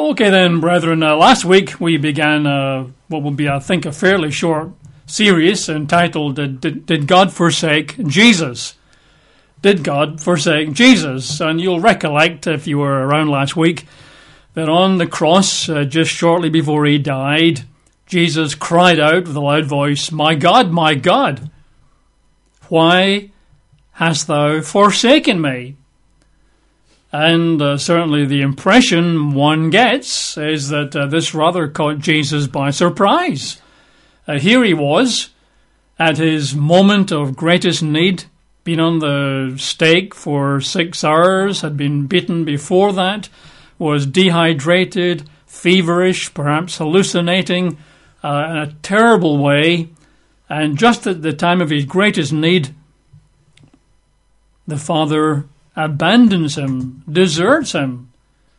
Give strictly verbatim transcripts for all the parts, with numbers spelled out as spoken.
Okay then, brethren, uh, last week we began uh, what will be, I think, a fairly short series entitled Did, Did God Forsake Jesus? Did God forsake Jesus? And you'll recollect, if you were around last week, that on the cross, uh, just shortly before he died, Jesus cried out with a loud voice, "My God, my God, why hast thou forsaken me?" And uh, certainly the impression one gets is that uh, this rather caught Jesus by surprise. Uh, here he was, at his moment of greatest need, been on the stake for six hours, had been beaten before that, was dehydrated, feverish, perhaps hallucinating uh, in a terrible way, and just at the time of his greatest need, the Father abandons him, deserts him.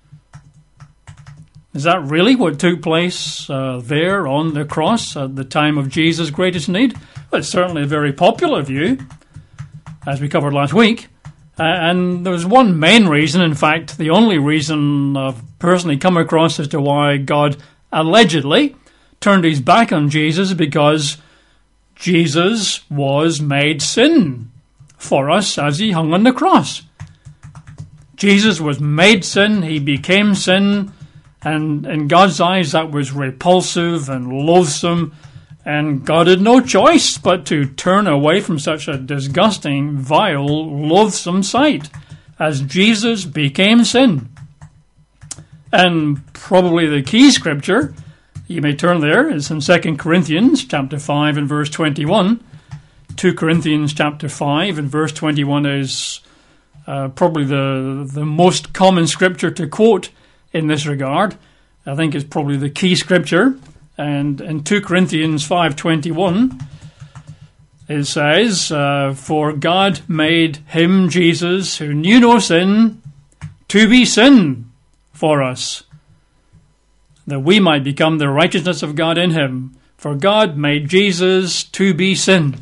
Is that really what took place uh, there on the cross at the time of Jesus' greatest need? Well, it's certainly a very popular view, as we covered last week. Uh, and there's one main reason, in fact, the only reason I've personally come across as to why God allegedly turned his back on Jesus, because Jesus was made sin for us as he hung on the cross. Jesus was made sin, he became sin, and in God's eyes that was repulsive and loathsome, and God had no choice but to turn away from such a disgusting, vile, loathsome sight as Jesus became sin. And probably the key scripture, you may turn there, is in Second Corinthians chapter five and verse twenty-one. Second Corinthians chapter five and verse twenty-one is uh, probably the, the most common scripture to quote in this regard. I think it's probably the key scripture. And in Second Corinthians five twenty-one, it says, uh, "For God made him, Jesus, who knew no sin, to be sin for us, that we might become the righteousness of God in him. For God made Jesus to be sin."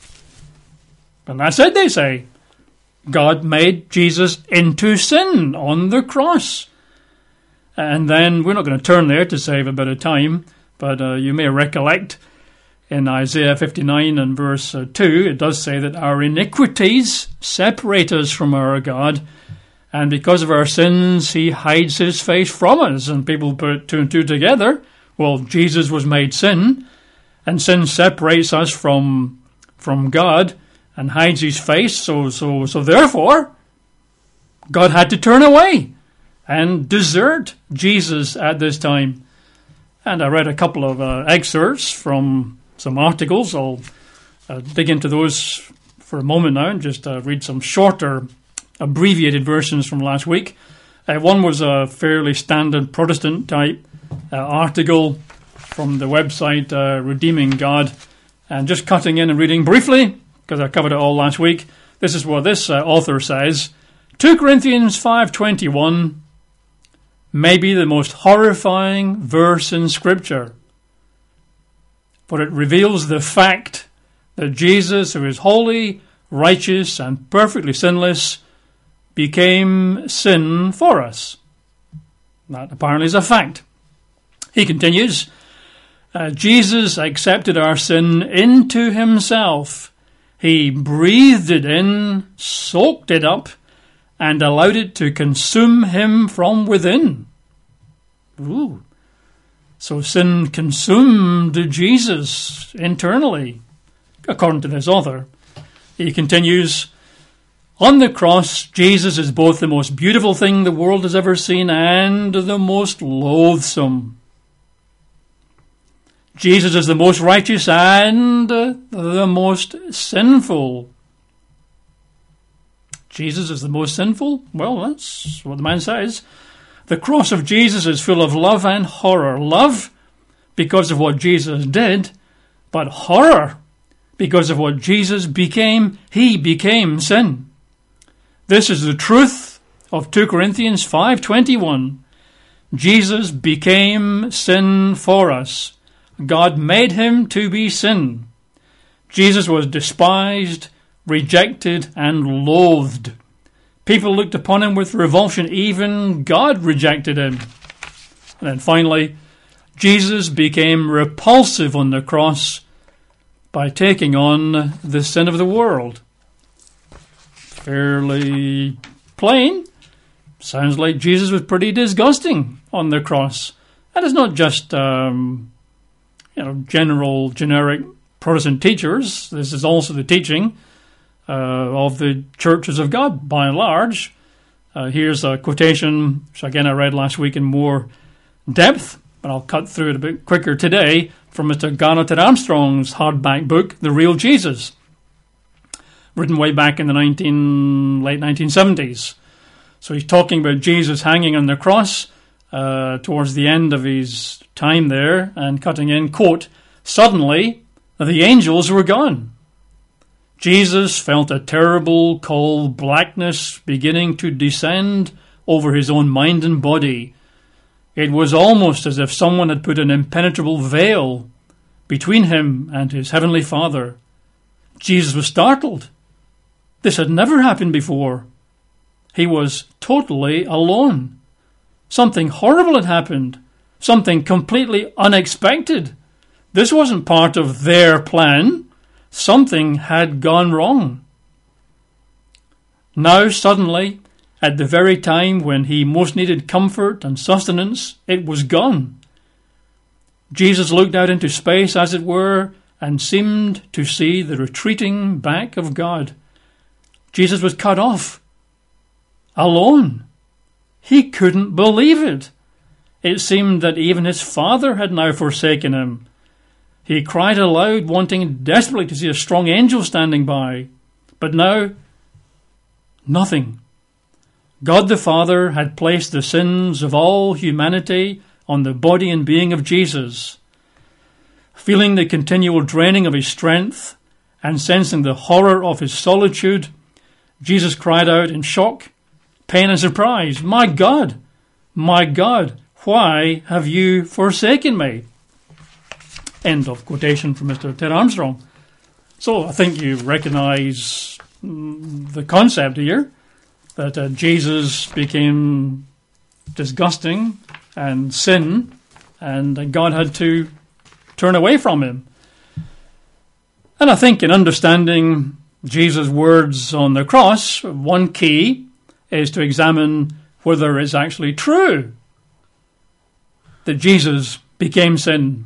And that's it, they say. God made Jesus into sin on the cross. And then, we're not going to turn there to save a bit of time, but uh, you may recollect in Isaiah fifty-nine and verse uh, two, it does say that our iniquities separate us from our God, and because of our sins, he hides his face from us. And people put two and two together. Well, Jesus was made sin, and sin separates us from from God and hides his face. So, so, so therefore, God had to turn away and desert Jesus at this time. And I read a couple of uh, excerpts from some articles. I'll uh, dig into those for a moment now and just uh, read some shorter, abbreviated versions from last week. Uh, one was a fairly standard Protestant type uh, article from the website uh, Redeeming God. And just cutting in and reading briefly, because I covered it all last week, this is what this uh, author says. Second Corinthians five twenty-one may be the most horrifying verse in Scripture, for it reveals the fact that Jesus, who is holy, righteous, and perfectly sinless, became sin for us. That apparently is a fact. He continues, uh, Jesus accepted our sin into himself. He breathed it in, soaked it up, and allowed it to consume him from within. Ooh. So sin consumed Jesus internally, according to this author. He continues, on the cross, Jesus is both the most beautiful thing the world has ever seen and the most loathsome. Jesus is the most righteous and the most sinful. Jesus is the most sinful? Well, that's what the man says. The cross of Jesus is full of love and horror. Love because of what Jesus did, but horror because of what Jesus became. He became sin. This is the truth of Second Corinthians five twenty-one. Jesus became sin for us. God made him to be sin. Jesus was despised, rejected, and loathed. People looked upon him with revulsion. Even God rejected him. And then finally, Jesus became repulsive on the cross by taking on the sin of the world. Fairly plain. Sounds like Jesus was pretty disgusting on the cross. And it's not just um, you know, general, generic Protestant teachers. This is also the teaching uh, of the churches of God, by and large. Uh, here's a quotation, which again I read last week in more depth, but I'll cut through it a bit quicker today, from Mister Garnet Armstrong's hardback book, The Real Jesus, written way back in the nineteen, late nineteen seventies. So he's talking about Jesus hanging on the cross uh, towards the end of his time there, and cutting in, quote, "Suddenly the angels were gone. Jesus felt a terrible cold blackness beginning to descend over his own mind and body. It was almost as if someone had put an impenetrable veil between him and his heavenly Father. Jesus was startled. This had never happened before. He was totally alone. Something horrible had happened. Something completely unexpected. This wasn't part of their plan. Something had gone wrong. Now, suddenly, at the very time when he most needed comfort and sustenance, it was gone. Jesus looked out into space, as it were, and seemed to see the retreating back of God. Jesus was cut off. Alone. He couldn't believe it. It seemed that even his Father had now forsaken him. He cried aloud, wanting desperately to see a strong angel standing by. But now, nothing. God the Father had placed the sins of all humanity on the body and being of Jesus. Feeling the continual draining of his strength and sensing the horror of his solitude, Jesus cried out in shock, pain and surprise, "My God, my God, why have you forsaken me?" End of quotation from Mister Ted Armstrong. So I think you recognise the concept here, that uh, Jesus became disgusting and sin, and uh, God had to turn away from him. And I think in understanding Jesus' words on the cross, one key is to examine whether it's actually true that Jesus became sin.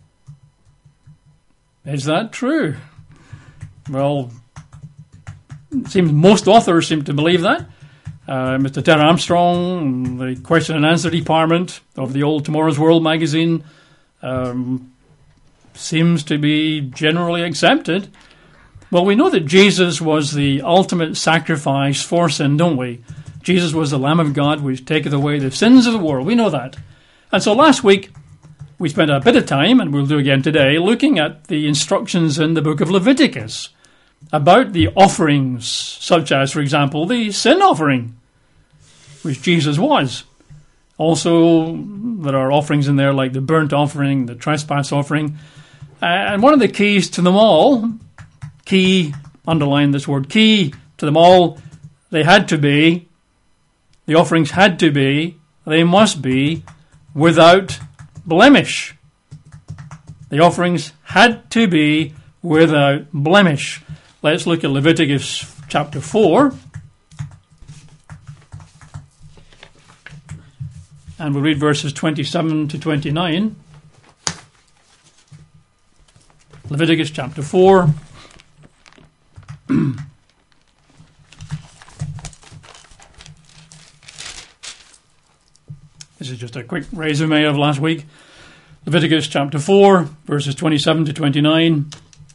Is that true? Well, it seems most authors seem to believe that. Uh, Mister Ted Armstrong, the question and answer department of the old Tomorrow's World magazine, um, seems to be generally accepted. Well, we know that Jesus was the ultimate sacrifice for sin, don't we? Jesus was the Lamb of God which taketh away the sins of the world. We know that. And so last week, we spent a bit of time, and we'll do again today, looking at the instructions in the book of Leviticus about the offerings, such as, for example, the sin offering, which Jesus was. Also, there are offerings in there like the burnt offering, the trespass offering. And one of the keys to them all, key, underline this word, key to them all, they had to be, the offerings had to be, they must be, without blemish. The offerings had to be without blemish. Let's look at Leviticus chapter four. And we'll read verses twenty-seven to twenty-nine. Leviticus chapter four. This is just a quick resume of last week. Leviticus chapter four, verses twenty-seven to twenty-nine.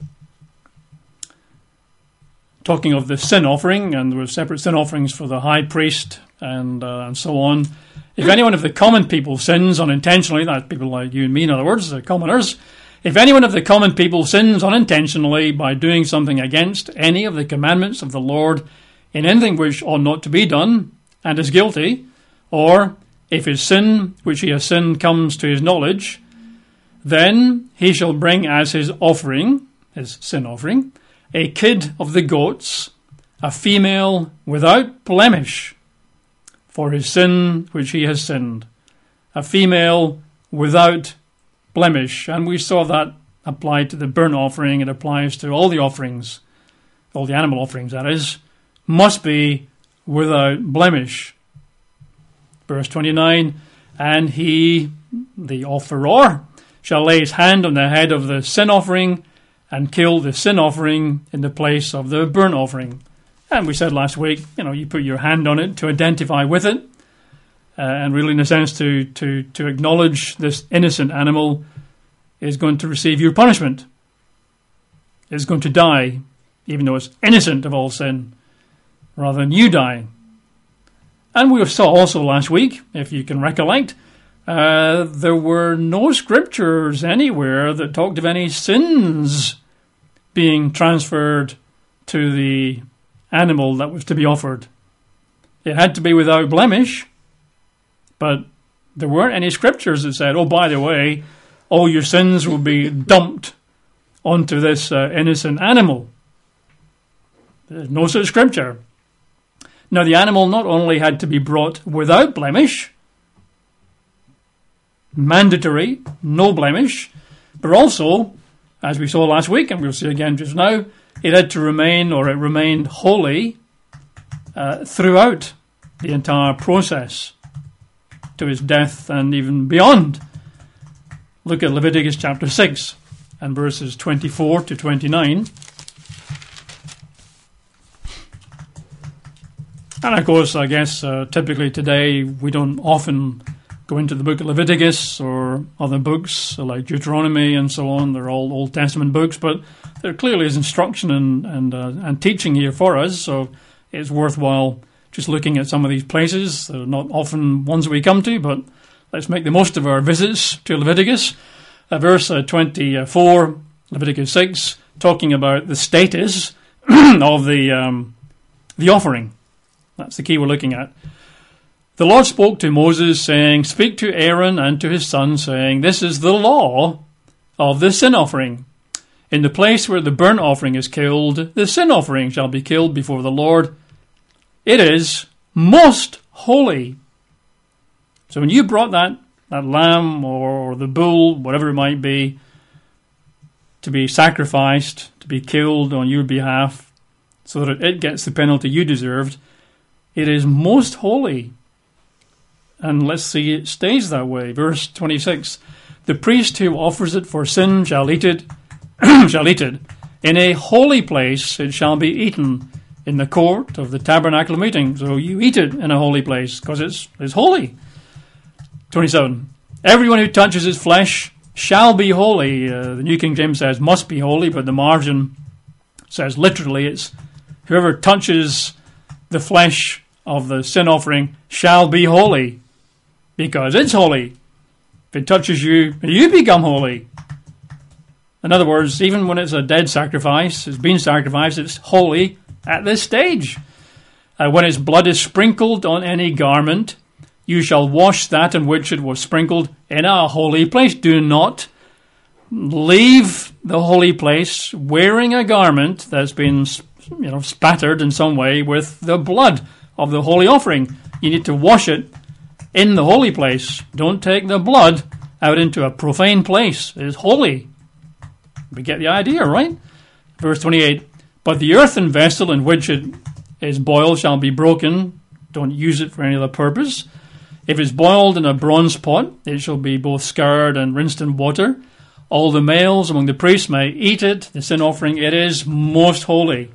Talking of the sin offering, and there were separate sin offerings for the high priest and uh, and so on. If anyone of the common people sins unintentionally, that's people like you and me, in other words, the commoners. If anyone of the common people sins unintentionally by doing something against any of the commandments of the Lord in anything which ought not to be done, and is guilty, or if his sin which he has sinned comes to his knowledge, then he shall bring as his offering, his sin offering, a kid of the goats, a female without blemish, for his sin which he has sinned. a female without blemish. And we saw that applied to the burnt offering. It applies to all the offerings, all the animal offerings, that is, must be without blemish. Verse twenty-nine, and he, the offerer, shall lay his hand on the head of the sin offering and kill the sin offering in the place of the burnt offering. And we said last week, you know, you put your hand on it to identify with it, uh, and really in a sense to, to, to acknowledge this innocent animal is going to receive your punishment. It's going to die, even though it's innocent of all sin, rather than you die. And we saw also last week, if you can recollect, uh, there were no scriptures anywhere that talked of any sins being transferred to the animal that was to be offered. It had to be without blemish, but there weren't any scriptures that said, oh, by the way, all your sins will be dumped onto this uh, innocent animal. There's no such scripture. Now, the animal not only had to be brought without blemish, mandatory, no blemish, but also, as we saw last week, and we'll see again just now, it had to remain, or it remained holy uh, throughout the entire process to his death and even beyond. Look at Leviticus chapter six and verses twenty-four to twenty-nine. And of course, I guess uh, typically today we don't often go into the book of Leviticus or other books like Deuteronomy and so on. They're all Old Testament books, but there clearly is instruction and and, uh, and teaching here for us, so it's worthwhile just looking at some of these places. They're not often ones we come to, but let's make the most of our visits to Leviticus. Uh, verse uh, twenty-four, Leviticus six, talking about the status of the um, the offering. That's the key we're looking at. The Lord spoke to Moses, saying, speak to Aaron and to his son, saying, this is the law of the sin offering. In the place where the burnt offering is killed, the sin offering shall be killed before the Lord. It is most holy. So when you brought that, that lamb or the bull, whatever it might be, to be sacrificed, to be killed on your behalf, so that it gets the penalty you deserved, it is most holy. And let's see, it stays that way. Verse twenty-six, the priest who offers it for sin shall eat it, shall eat it. In a holy place it shall be eaten, in the court of the tabernacle of meeting. So you eat it in a holy place, because it's, it's holy. twenty-seven, everyone who touches its flesh shall be holy. Uh, the New King James says must be holy, but the margin says literally it's whoever touches the flesh of the sin offering shall be holy, because it's holy. If it touches you, you become holy. In other words, even when it's a dead sacrifice, it's been sacrificed, it's holy at this stage. Uh, when its blood is sprinkled on any garment, you shall wash that in which it was sprinkled in a holy place. Do not leave the holy place wearing a garment that's been, you know, spattered in some way with the blood of the holy offering. You need to wash it in the holy place. Don't take the blood out into a profane place. It is holy. We get the idea, right? Verse twenty-eight, but the earthen vessel in which it is boiled shall be broken. Don't use it for any other purpose. If it's boiled in a bronze pot, it shall be both scoured and rinsed in water. All the males among the priests may eat it, the sin offering. It is most holy.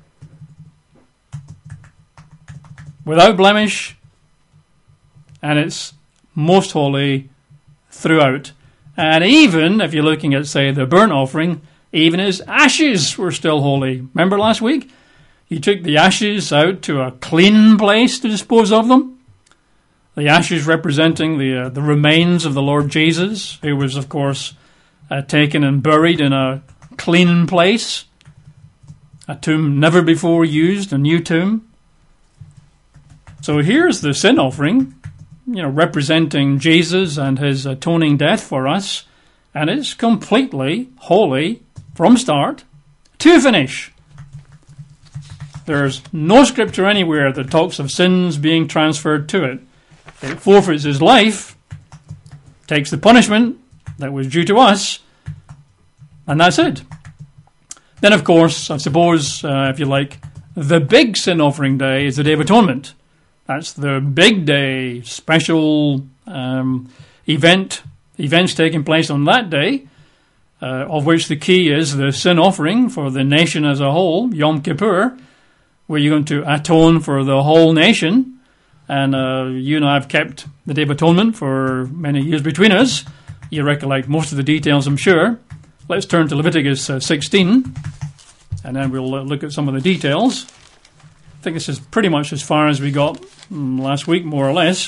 Without blemish, and it's most holy throughout. And even, if you're looking at, say, the burnt offering, even its ashes were still holy. Remember last week? He took the ashes out to a clean place to dispose of them. The ashes representing the uh, the remains of the Lord Jesus, who was, of course, uh, taken and buried in a clean place, a tomb never before used, a new tomb. So here's the sin offering, you know, representing Jesus and his atoning death for us, and it's completely holy from start to finish. There's no scripture anywhere that talks of sins being transferred to it. It forfeits his life, takes the punishment that was due to us, and that's it. Then, of course, I suppose, uh, if you like, the big sin offering day is the Day of Atonement. That's the big day, special um, event, events taking place on that day, uh, of which the key is the sin offering for the nation as a whole, Yom Kippur, where you're going to atone for the whole nation. And uh, you and I have kept the Day of Atonement for many years between us. You recollect most of the details, I'm sure. Let's turn to Leviticus uh, sixteen, and then we'll uh, look at some of the details. I think this is pretty much as far as we got um, last week, more or less.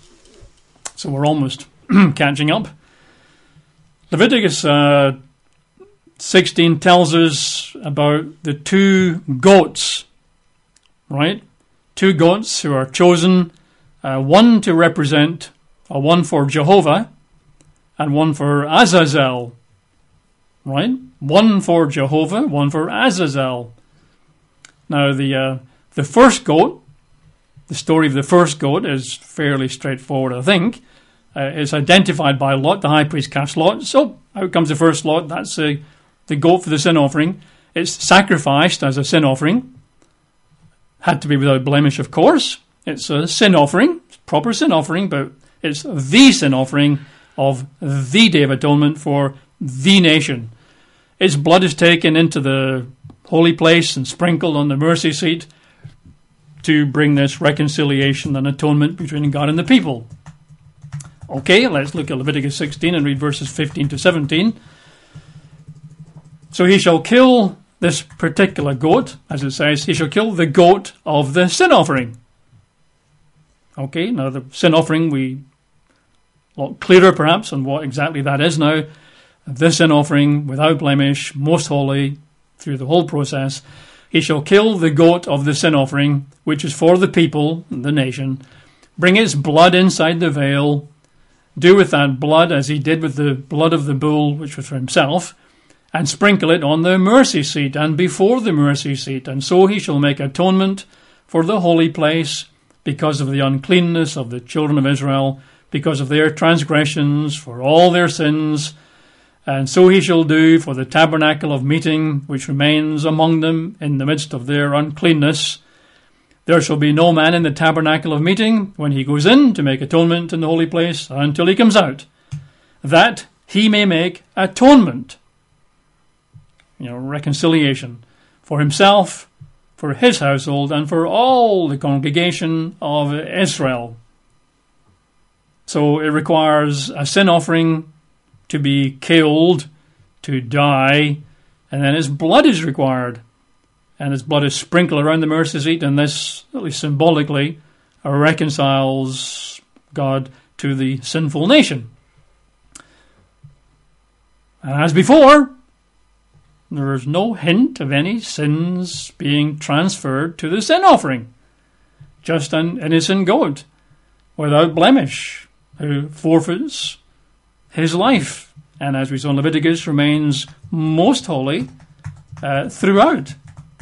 So we're almost catching up. Leviticus uh, sixteen tells us about the two goats, right? Two goats who are chosen, uh, one to represent, or one for Jehovah, and one for Azazel, right? One for Jehovah, one for Azazel. Now, the uh, the first goat, the story of the first goat is fairly straightforward, I think. Uh, it's identified by Lot. The high priest casts lot. So, out comes the first lot. That's uh, the goat for the sin offering. It's sacrificed as a sin offering. Had to be without blemish, of course. It's a sin offering, proper sin offering, but it's the sin offering of the Day of Atonement for the nation. Its blood is taken into the holy place and sprinkled on the mercy seat to bring this reconciliation and atonement between God and the people. Okay, let's look at Leviticus sixteen and read verses fifteen to seventeen. So he shall kill this particular goat, as it says, he shall kill the goat of the sin offering. Okay, now the sin offering, we a lot clearer perhaps on what exactly that is now. The sin offering, without blemish, most holy, through the whole process. He shall kill the goat of the sin offering, which is for the people, the nation. Bring its blood inside the veil. Do with that blood as he did with the blood of the bull, which was for himself, and sprinkle it on the mercy seat and before the mercy seat. And so he shall make atonement for the holy place because of the uncleanness of the children of Israel, because of their transgressions, for all their sins. And so he shall do for the tabernacle of meeting, which remains among them in the midst of their uncleanness. There shall be no man in the tabernacle of meeting when he goes in to make atonement in the holy place until he comes out, that he may make atonement, you know, reconciliation, for himself, for his household, and for all the congregation of Israel. So it requires a sin offering to be killed, to die, and then his blood is required. And his blood is sprinkled around the mercy seat, and this, at least symbolically, reconciles God to the sinful nation. And as before, there is no hint of any sins being transferred to the sin offering. Just an innocent goat, without blemish, who forfeits his life, and as we saw in Leviticus, remains most holy uh, throughout.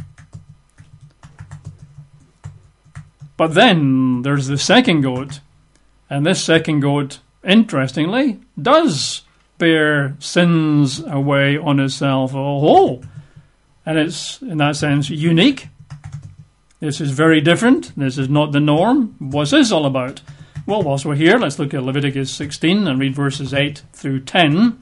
But then there's the second goat, and this second goat, interestingly, does bear sins away on itself a whole, and it's, in that sense, unique. This is very different. This is not the norm. What's this all about? Well, whilst we're here, let's look at Leviticus sixteen and read verses eight through ten.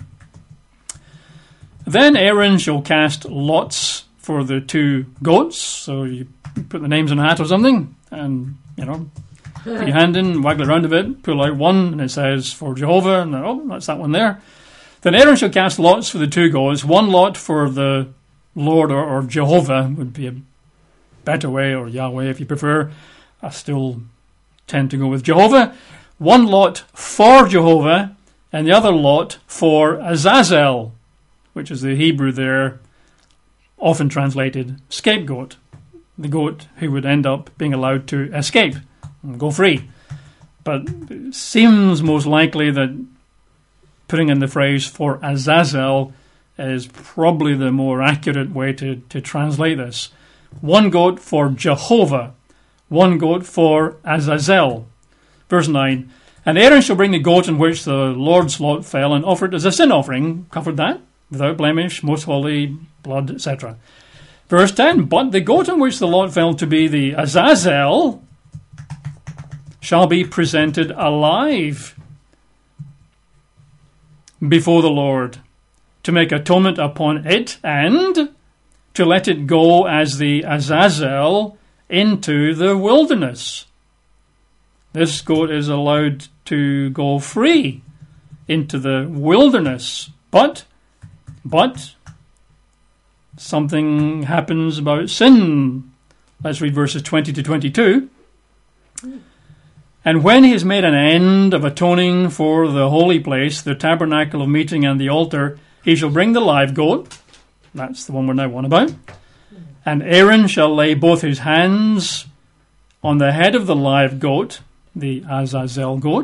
Then Aaron shall cast lots for the two goats. So you put the names in a hat or something, and, you know, put your hand in, waggle it around a bit, pull out one, and it says for Jehovah, and oh, that's that one there. Then Aaron shall cast lots for the two goats, one lot for the Lord, or, or Jehovah would be a better way, or Yahweh if you prefer. I still tend to go with Jehovah. One lot for Jehovah, and the other lot for Azazel, which is the Hebrew there, often translated scapegoat. The goat who would end up being allowed to escape and go free. But it seems most likely that putting in the phrase for Azazel is probably the more accurate way to, to translate this. One goat for Jehovah, one goat for Azazel. Verse nine, And Aaron shall bring the goat in which the Lord's lot fell and offer it as a sin offering. Covered that. Without blemish, most holy, blood, et cetera. Verse ten, but the goat in which the lot fell to be the Azazel shall be presented alive before the Lord to make atonement upon it and to let it go as the Azazel into the wilderness. This goat is allowed to go free into the wilderness, but, but, something happens about sin. Let's read verses twenty to twenty-two. And when he has made an end of atoning for the holy place, the tabernacle of meeting and the altar, he shall bring the live goat. That's the one we're now on about. And Aaron shall lay both his hands on the head of the live goat, the Azazel goat.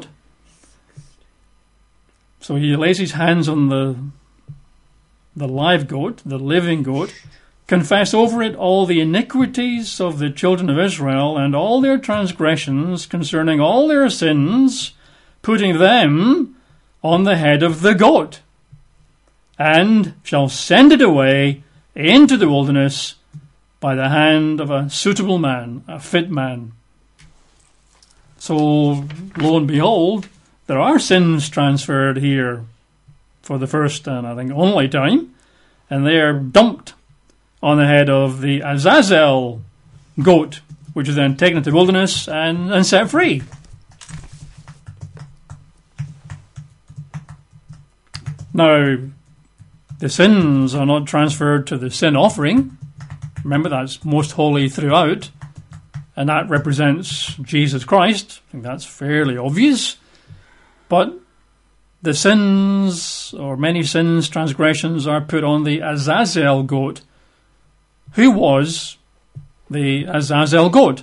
So he lays his hands on the the live goat, the living goat, confess over it all the iniquities of the children of Israel and all their transgressions concerning all their sins, putting them on the head of the goat, and shall send it away into the wilderness by the hand of a suitable man, a fit man. So, lo and behold, there are sins transferred here for the first and I think only time, and they are dumped on the head of the Azazel goat, which is then taken into the wilderness and, and set free. Now, the sins are not transferred to the sin offering. Remember, that's most holy throughout, and that represents Jesus Christ. I think that's fairly obvious. But the sins, or many sins, transgressions, are put on the Azazel goat. Who was the Azazel goat?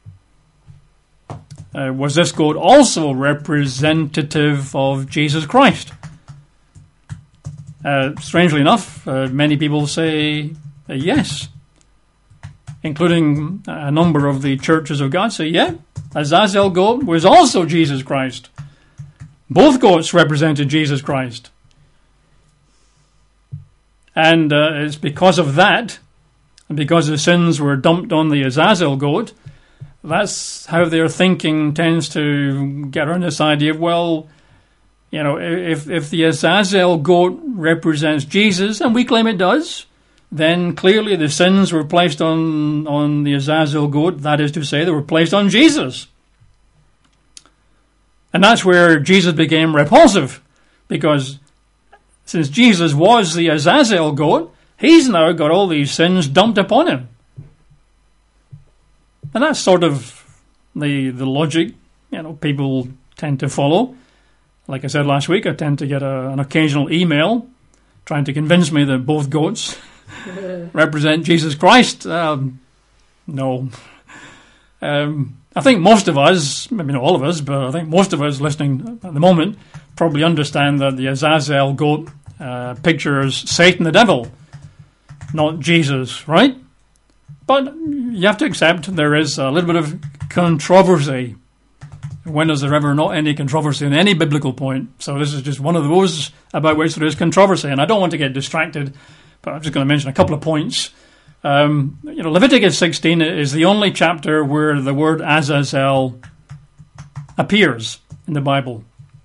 Uh, was this goat also representative of Jesus Christ? Uh, strangely enough, uh, many people say uh, yes, including a number of the churches of God say, yeah, Azazel goat was also Jesus Christ. Both goats represented Jesus Christ. And uh, it's because of that, and because the sins were dumped on the Azazel goat, that's how their thinking tends to get around this idea of, well, you know, if, if the Azazel goat represents Jesus, and we claim it does, then clearly the sins were placed on, on the Azazel goat. That is to say, they were placed on Jesus. And that's where Jesus became repulsive, because since Jesus was the Azazel goat, he's now got all these sins dumped upon him. And that's sort of the the logic, you know, people tend to follow. Like I said last week, I tend to get a, an occasional email trying to convince me that both goats represent Jesus Christ. Um, no. Um, I think most of us, maybe not all of us, but I think most of us listening at the moment probably understand that the Azazel goat uh, pictures Satan the devil, not Jesus, right? But you have to accept there is a little bit of controversy. When is there ever not any controversy on any biblical point? So this is just one of those about which there is controversy, and I don't want to get distracted, but I'm just going to mention a couple of points. Um, you know, Leviticus sixteen is the only chapter where the word Azazel appears in the Bible.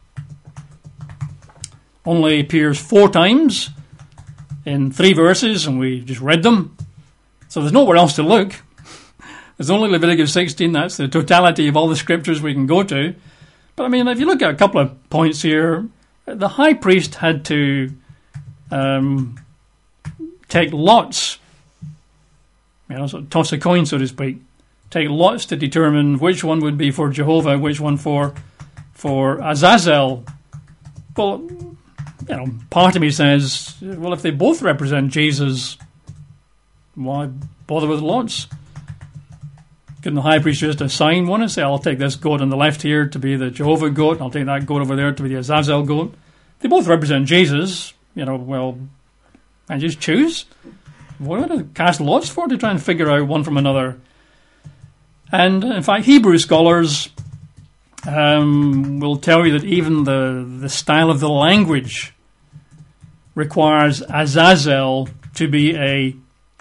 Only appears four times in three verses, and we just read them. So there's nowhere else to look. There's only Leviticus sixteen. That's the totality of all the scriptures we can go to. But I mean, if you look at a couple of points here, the high priest had to um, take lots. You know, so toss a coin, so to speak. Take lots to determine which one would be for Jehovah, which one for for Azazel. Well, you know, part of me says, well, if they both represent Jesus, why bother with lots? Couldn't the high priest just assign one and say, I'll take this goat on the left here to be the Jehovah goat, and I'll take that goat over there to be the Azazel goat? They both represent Jesus. You know, well, I just choose. What would I cast lots for to try and figure out one from another? And in fact, Hebrew scholars um, will tell you that even the, the style of the language requires Azazel to be a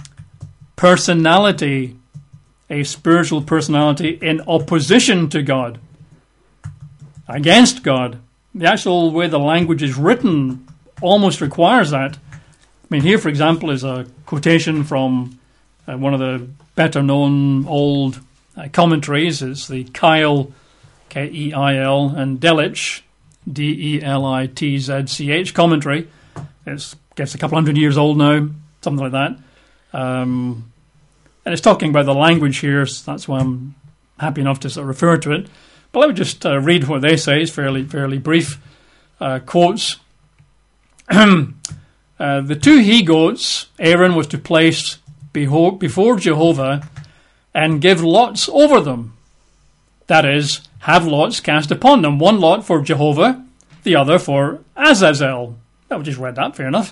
personality, a spiritual personality in opposition to God, against God. The actual way the language is written almost requires that. I mean, here, for example, is a quotation from uh, one of the better-known old uh, commentaries. It's the Keil, K E I L, and Delitzsch, D E L I T Z C H commentary. It's, I guess, a couple hundred years old now, something like that. Um, and it's talking about the language here, so that's why I'm happy enough to sort of refer to it. But let me just uh, read what they say. It's fairly, fairly brief uh, quotes. uh, the two he-goats Aaron was to place beho- before Jehovah and give lots over them. That is, have lots cast upon them. One lot for Jehovah, the other for Azazel. Oh, we just read that, fair enough.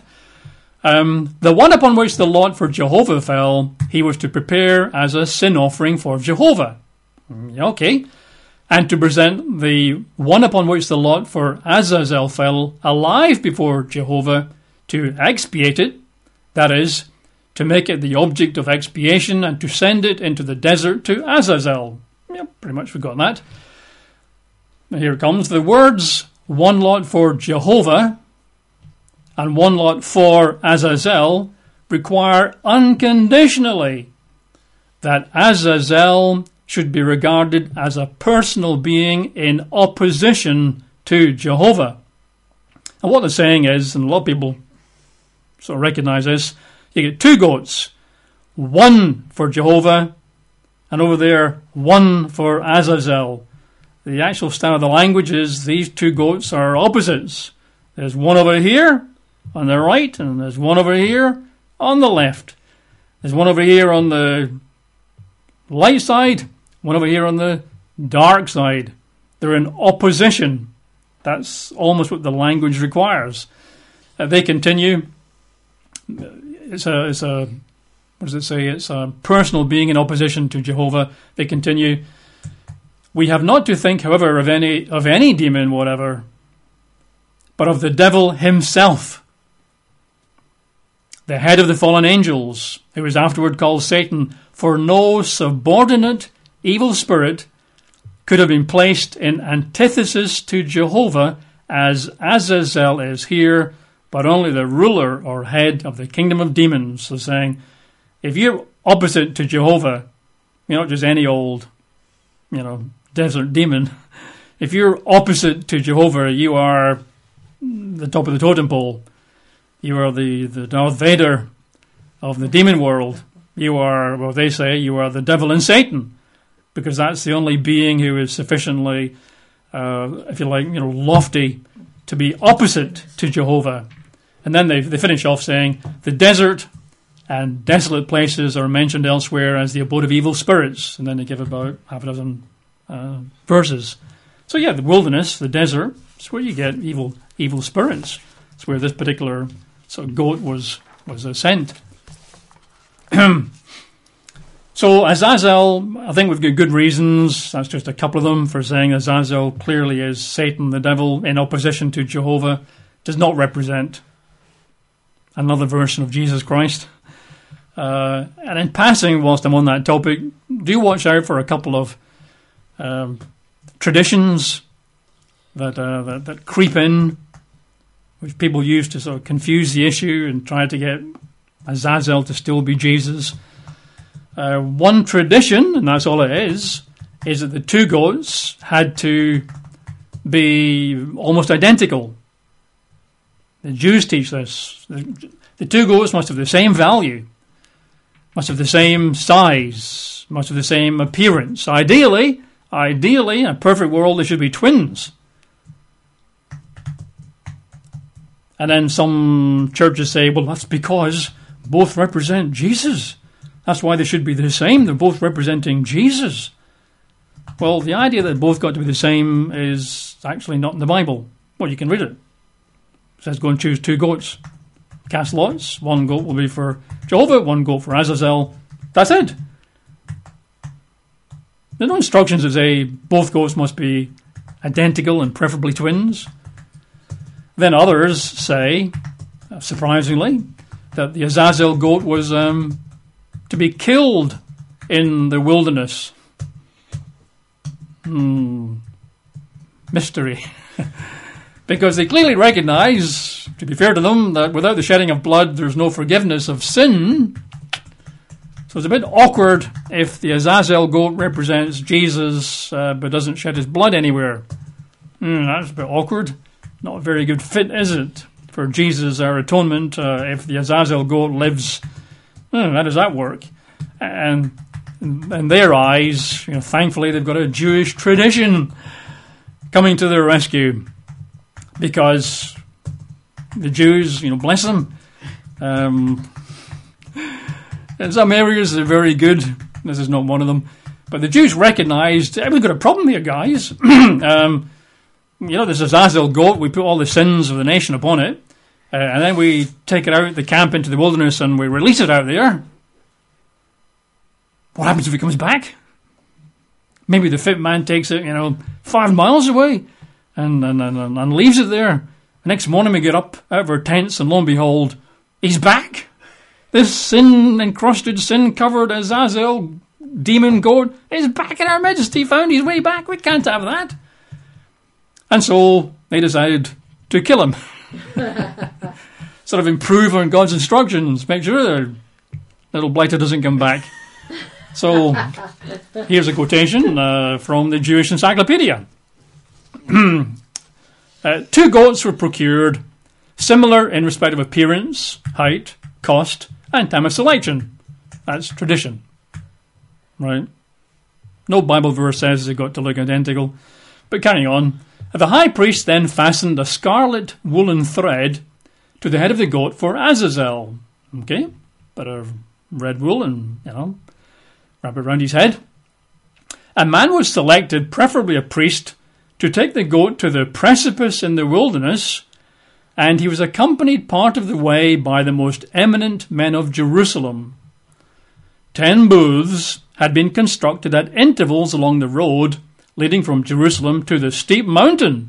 Um, the one upon which the lot for Jehovah fell, he was to prepare as a sin offering for Jehovah. Okay. And to present the one upon which the lot for Azazel fell alive before Jehovah to expiate it, that is, to make it the object of expiation and to send it into the desert to Azazel. Yeah, pretty much we got that. Here it comes. The words, one lot for Jehovah and one lot for Azazel, require unconditionally that Azazel should be regarded as a personal being in opposition to Jehovah. And what they're saying is, and a lot of people sort of recognize this, you get two goats, one for Jehovah, and over there, one for Azazel. The actual style of the language is these two goats are opposites. There's one over here on the right, and there's one over here on the left. There's one over here on the light side, one over here on the dark side. They're in opposition. That's almost what the language requires. Uh, they continue. It's a, it's a, what does it say? It's a personal being in opposition to Jehovah. They continue. We have not to think, however, of any of any demon whatever, but of the devil himself, the head of the fallen angels, who was afterward called Satan, for no subordinate evil spirit could have been placed in antithesis to Jehovah as Azazel is here, but only the ruler or head of the kingdom of demons. So saying, if you're opposite to Jehovah, you're not just any old, you know, desert demon. If you're opposite to Jehovah, you are the top of the totem pole. You are the, the Darth Vader of the demon world. You are, well, they say, you are the devil and Satan, because that's the only being who is sufficiently, uh, if you like, you know, lofty to be opposite to Jehovah. And then they they finish off saying, the desert and desolate places are mentioned elsewhere as the abode of evil spirits. And then they give about half a dozen uh, verses. So yeah, the wilderness, the desert, it's where you get evil evil spirits. It's where this particular sort of goat was was uh, sent. So Azazel, I think we've got good reasons. That's just a couple of them for saying Azazel clearly is Satan, the devil, in opposition to Jehovah. Does not represent another version of Jesus Christ. Uh, and in passing, whilst I'm on that topic, do watch out for a couple of um, traditions that, uh, that that creep in, which people use to sort of confuse the issue and try to get Azazel to still be Jesus. Uh, one tradition, and that's all it is, is that the two goats had to be almost identical. The Jews teach this. The, the two goats must have the same value, must have the same size, must have the same appearance. Ideally, ideally, in a perfect world, they should be twins. And then some churches say, well, that's because both represent Jesus. That's why they should be the same. They're both representing Jesus. Well, the idea that both got to be the same is actually not in the Bible. Well, you can read it. It says go and choose two goats. Cast lots. One goat will be for Jehovah, one goat for Azazel. That's it. There are no instructions that say both goats must be identical and preferably twins. Then others say, surprisingly, that the Azazel goat was um, to be killed in the wilderness. Hmm. Mystery. Because they clearly recognize, to be fair to them, that without the shedding of blood, there's no forgiveness of sin. So it's a bit awkward if the Azazel goat represents Jesus, uh, but doesn't shed his blood anywhere. Mm, that's a bit awkward. Not a very good fit, is it, for Jesus, our atonement, uh, if the Azazel goat lives? Oh, how does that work? And in their eyes, you know, thankfully they've got a Jewish tradition coming to their rescue, because the Jews, you know, bless them, um, in some areas they're very good. This is not one of them. But the Jews recognised, hey, we've got a problem here, guys. um, you know, this Azazel goat, we put all the sins of the nation upon it, uh, and then we take it out the camp into the wilderness and we release it out there. What happens if he comes back? Maybe the fit man takes it, you know, five miles away and, and, and, and leaves it there. The next morning we get up out of our tents and lo and behold, he's back. This sin-encrusted, sin-covered Azazel demon goat is back in our midst. He found his way back. We can't have that. And so they decided to kill him. Sort of improve on God's instructions. Make sure their little blighter doesn't come back. So here's a quotation uh, from the Jewish Encyclopedia. uh, Two goats were procured, similar in respect of appearance, height, cost, and time of selection. That's tradition. Right? No Bible verse says they got to look identical. But carrying on, the high priest then fastened a scarlet woolen thread to the head of the goat for Azazel. Okay? Bit of red wool and, you know, wrap it around his head. A man was selected, preferably a priest, to take the goat to the precipice in the wilderness, and he was accompanied part of the way by the most eminent men of Jerusalem. Ten booths had been constructed at intervals along the road leading from Jerusalem to the steep mountain.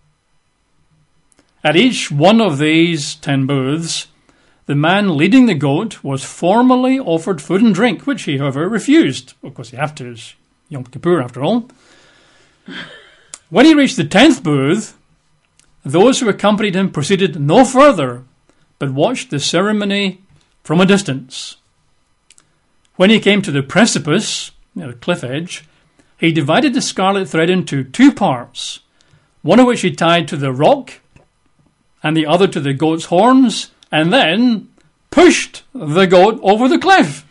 At each one of these ten booths, the man leading the goat was formally offered food and drink, which he, however, refused. Of course, you have to. It's Yom Kippur, after all. When he reached the tenth booth, those who accompanied him proceeded no further, but watched the ceremony from a distance. When he came to the precipice, near the cliff edge, he divided the scarlet thread into two parts, one of which he tied to the rock and the other to the goat's horns, and then pushed the goat over the cliff.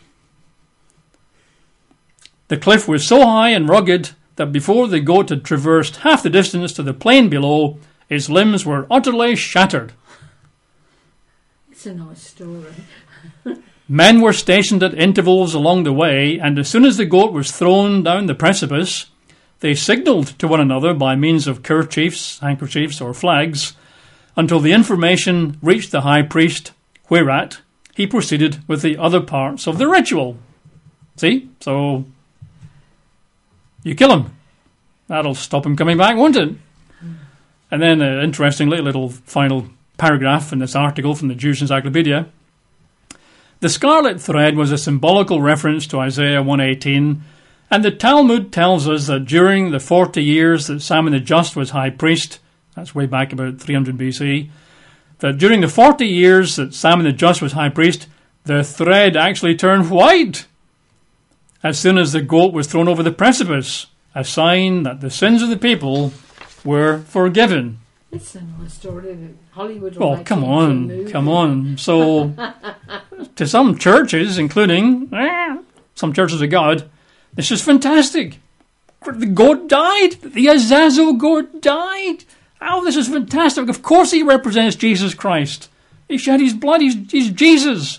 The cliff was so high and rugged that before the goat had traversed half the distance to the plain below, its limbs were utterly shattered. It's a nice story. Men were stationed at intervals along the way, and as soon as the goat was thrown down the precipice, they signalled to one another by means of kerchiefs, handkerchiefs, or flags, until the information reached the high priest, whereat he proceeded with the other parts of the ritual. See? So, you kill him. That'll stop him coming back, won't it? And then, uh, interestingly, a little final paragraph in this article from the Jewish Encyclopedia. The scarlet thread was a symbolical reference to Isaiah one eighteen, and the Talmud tells us that during the forty years that Simon the Just was high priest, that's way back about three hundred B C, that during the forty years that Simon the Just was high priest, the thread actually turned white as soon as the goat was thrown over the precipice, a sign that the sins of the people were forgiven. It's a nice story. Hollywood. Oh, come on, come on. So, to some churches, including eh, some churches of God, this is fantastic. The goat died. The Azazel goat died. Oh, this is fantastic. Of course he represents Jesus Christ. He shed his blood. He's, he's Jesus.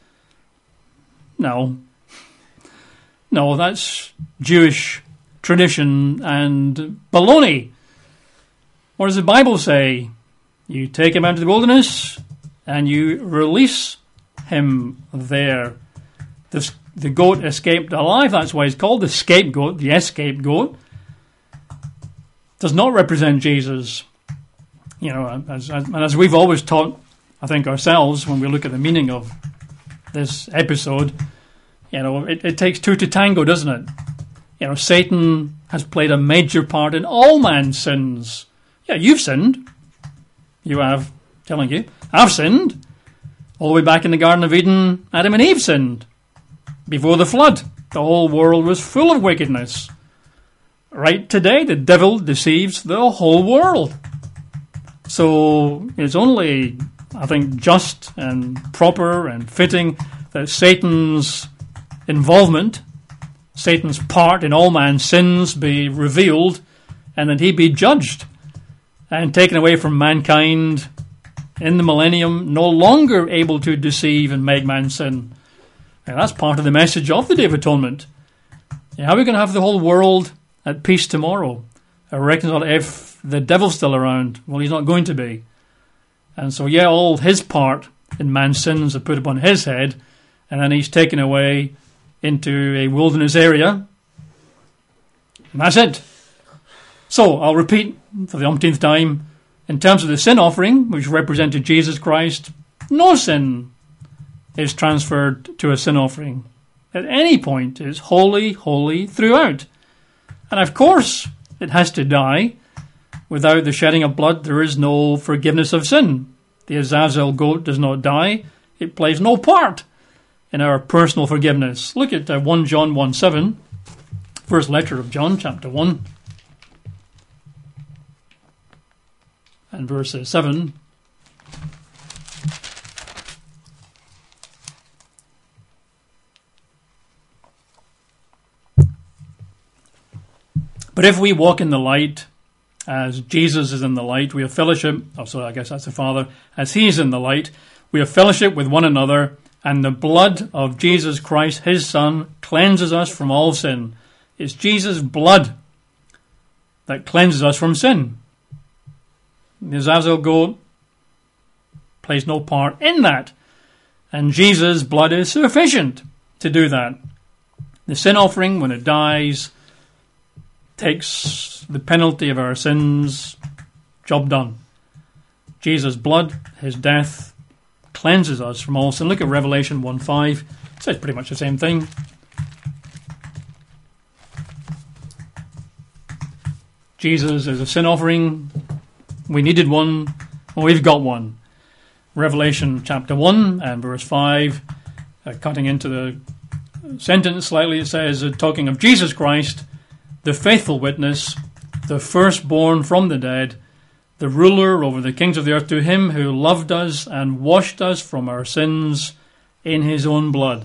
No. No, that's Jewish tradition and baloney. What does the Bible say? You take him out to the wilderness and you release him there. The, the goat escaped alive. That's why he's called the scapegoat, the escape goat. does not represent Jesus. You know, as, as, and as we've always taught, I think, ourselves when we look at the meaning of this episode, you know, it, it takes two to tango, doesn't it? You know, Satan has played a major part in all man's sins. Yeah, you've sinned. You have, telling you. I've sinned. All the way back in the Garden of Eden, Adam and Eve sinned. Before the flood, the whole world was full of wickedness. Right today, the devil deceives the whole world. So it's only, I think, just and proper and fitting that Satan's involvement, Satan's part in all man's sins be revealed, and that he be judged and taken away from mankind in the millennium, no longer able to deceive and make man sin. And that's part of the message of the Day of Atonement. Yeah, how are we going to have the whole world at peace tomorrow? I reckon that if the devil's still around, well, he's not going to be. And so, yeah, all his part in man's sins are put upon his head, and then he's taken away into a wilderness area. And that's it. So, I'll repeat for the umpteenth time, in terms of the sin offering, which represented Jesus Christ, no sin is transferred to a sin offering. At any point, it's holy, holy throughout. And of course, it has to die. Without the shedding of blood, there is no forgiveness of sin. The Azazel goat does not die. It plays no part in our personal forgiveness. Look at uh, First John one seven, first letter of John, chapter one, and verse uh, seven. But if we walk in the light, as Jesus is in the light, we have fellowship, oh, sorry, I guess that's the Father, as he is in the light, we have fellowship with one another, and the blood of Jesus Christ, his Son, cleanses us from all sin. It's Jesus' blood that cleanses us from sin. The Azazel goat plays no part in that, and Jesus' blood is sufficient to do that. The sin offering, when it dies, takes the penalty of our sins, job done. Jesus' blood, his death, cleanses us from all sin. Look at Revelation one five. It says pretty much the same thing. Jesus is a sin offering. We needed one. Well, we've got one. Revelation chapter one and verse five, uh, cutting into the sentence slightly, it says, uh, talking of Jesus Christ, the faithful witness, the firstborn from the dead, the ruler over the kings of the earth, to him who loved us and washed us from our sins in his own blood.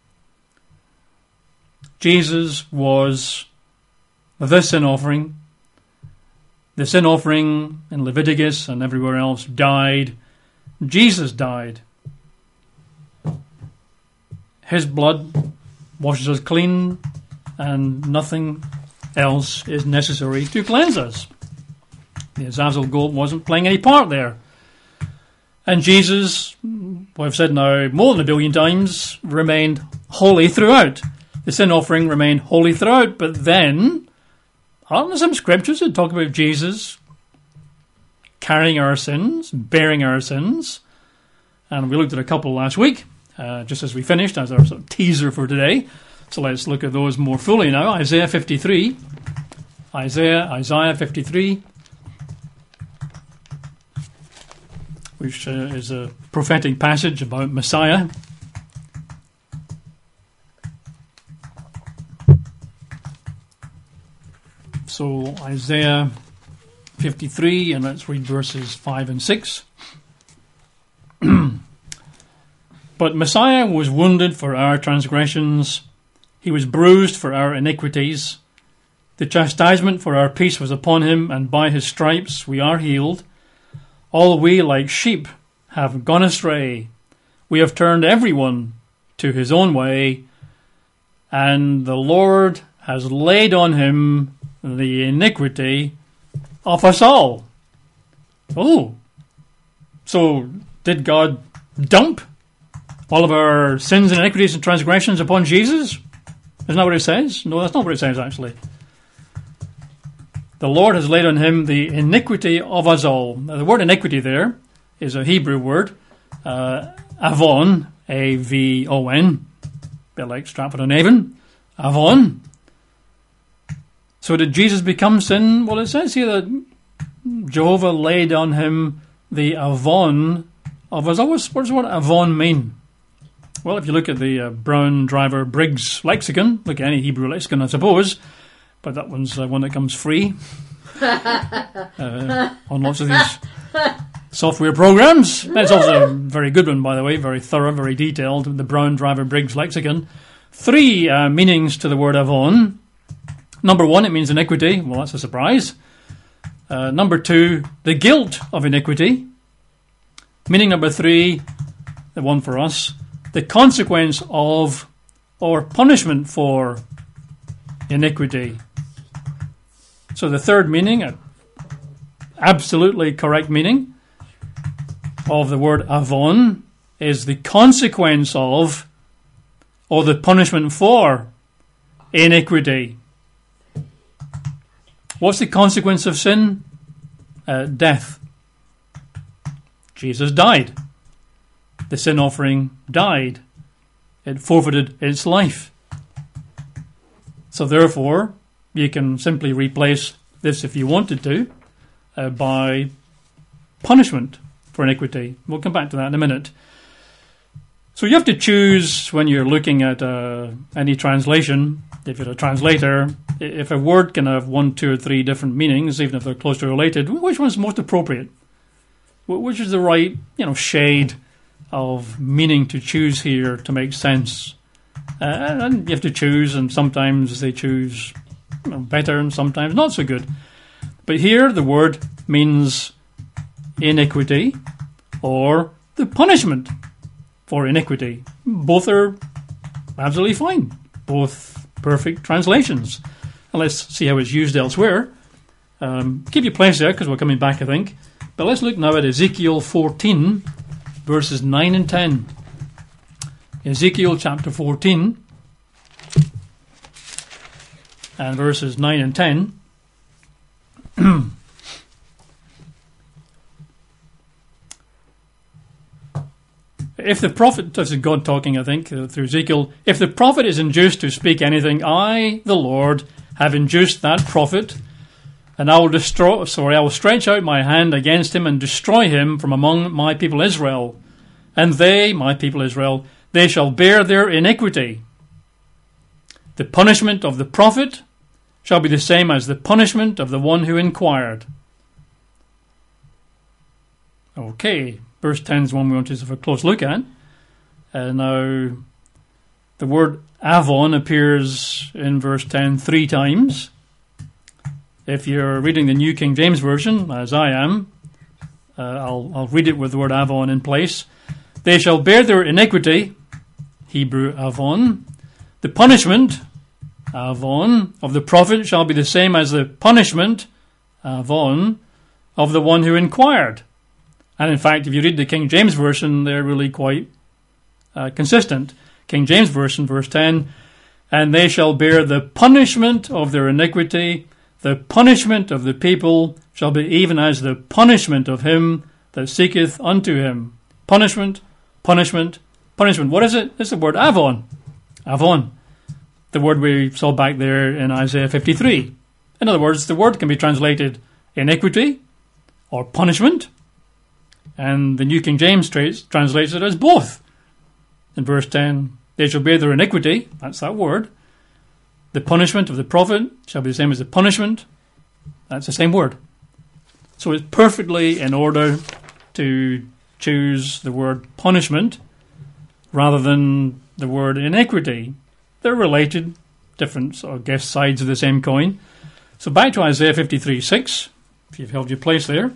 Jesus was the sin offering. The sin offering in Leviticus and everywhere else died. Jesus died. His blood washes us clean, and nothing else is necessary to cleanse us. The Azazel goat wasn't playing any part there. And Jesus, what I've said now more than a billion times, remained holy throughout. The sin offering remained holy throughout, but then, aren't there some scriptures that talk about Jesus carrying our sins, bearing our sins? And we looked at a couple last week, uh, just as we finished, as our sort of teaser for today. So let's look at those more fully now. Isaiah fifty-three. Isaiah, Isaiah fifty-three, which uh, is a prophetic passage about Messiah. So Isaiah fifty-three, and let's read verses five and six. But Messiah was wounded for our transgressions, he was bruised for our iniquities. The chastisement for our peace was upon him, and by his stripes we are healed. All we like sheep have gone astray. We have turned everyone to his own way, and the Lord has laid on him the iniquity of us all. Oh, so did God dump all of our sins and iniquities and transgressions upon Jesus? Isn't that what it says? No, that's not what it says, actually. The the Lord has laid on him the iniquity of us all. Now, the word iniquity there is a Hebrew word, uh, avon, A V O N, a bit like Stratford on Avon, avon. So did Jesus become sin? Well, it says here that Jehovah laid on him the avon of us all. What does the word avon mean? Well, if you look at the uh, Brown Driver Briggs lexicon, look at any Hebrew lexicon, I suppose, but that one's uh, one that comes free uh, on lots of these software programs. It's also a very good one, by the way, very thorough, very detailed, the Brown Driver Briggs lexicon. Three uh, meanings to the word avon. Number one, it means iniquity. Well, that's a surprise. Uh, number two, the guilt of iniquity. Meaning number three, the one for us, the consequence of or punishment for iniquity. So the third meaning, an absolutely correct meaning of the word avon, is the consequence of or the punishment for iniquity. What's the consequence of sin? Uh, death. Jesus died. The sin offering died. It forfeited its life. So therefore, you can simply replace this, if you wanted to, uh, by punishment for iniquity. We'll come back to that in a minute. So you have to choose when you're looking at uh, any translation, if you're a translator, if a word can have one, two, or three different meanings, even if they're closely related, which one's most appropriate? Which is the right, you know, shade of meaning to choose here to make sense? Uh, and you have to choose, and sometimes they choose you know, better and sometimes not so good. But here the word means iniquity or the punishment for iniquity. Both are absolutely fine. Both perfect translations. And let's see how it's used elsewhere. Um, keep your place there because we're coming back, I think. But let's look now at Ezekiel fourteen, verses nine and ten. Ezekiel chapter fourteen and verses nine and ten. If the prophet, this is God talking, I think, uh, through Ezekiel, if the prophet is induced to speak anything, I, the Lord, have induced that prophet, and I will destroy, sorry, I will stretch out my hand against him and destroy him from among my people Israel. And they, my people Israel, they shall bear their iniquity. The punishment of the prophet shall be the same as the punishment of the one who inquired. Okay, verse ten is one we want to have a close look at. Uh, now, the word avon appears in verse ten three times. If you're reading the New King James Version, as I am, uh, I'll, I'll read it with the word avon in place. They shall bear their iniquity, Hebrew avon. The punishment, avon, of the prophet shall be the same as the punishment, avon, of the one who inquired. And in fact, if you read the King James Version, they're really quite uh, consistent. King James Version, verse ten, and they shall bear the punishment of their iniquity. The punishment of the people shall be even as the punishment of him that seeketh unto him. Punishment, punishment, punishment. What is it? It's the word avon. Avon. The word we saw back there in Isaiah fifty-three. In other words, the word can be translated iniquity or punishment. And the New King James translates it as both. In verse ten, they shall bear their iniquity. That's that word. The punishment of the prophet shall be the same as the punishment. That's the same word. So it's perfectly in order to choose the word punishment rather than the word iniquity. They're related, different, I guess, sides of the same coin. So back to Isaiah fifty-three six, if you've held your place there.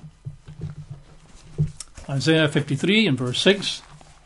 Isaiah fifty-three and verse six.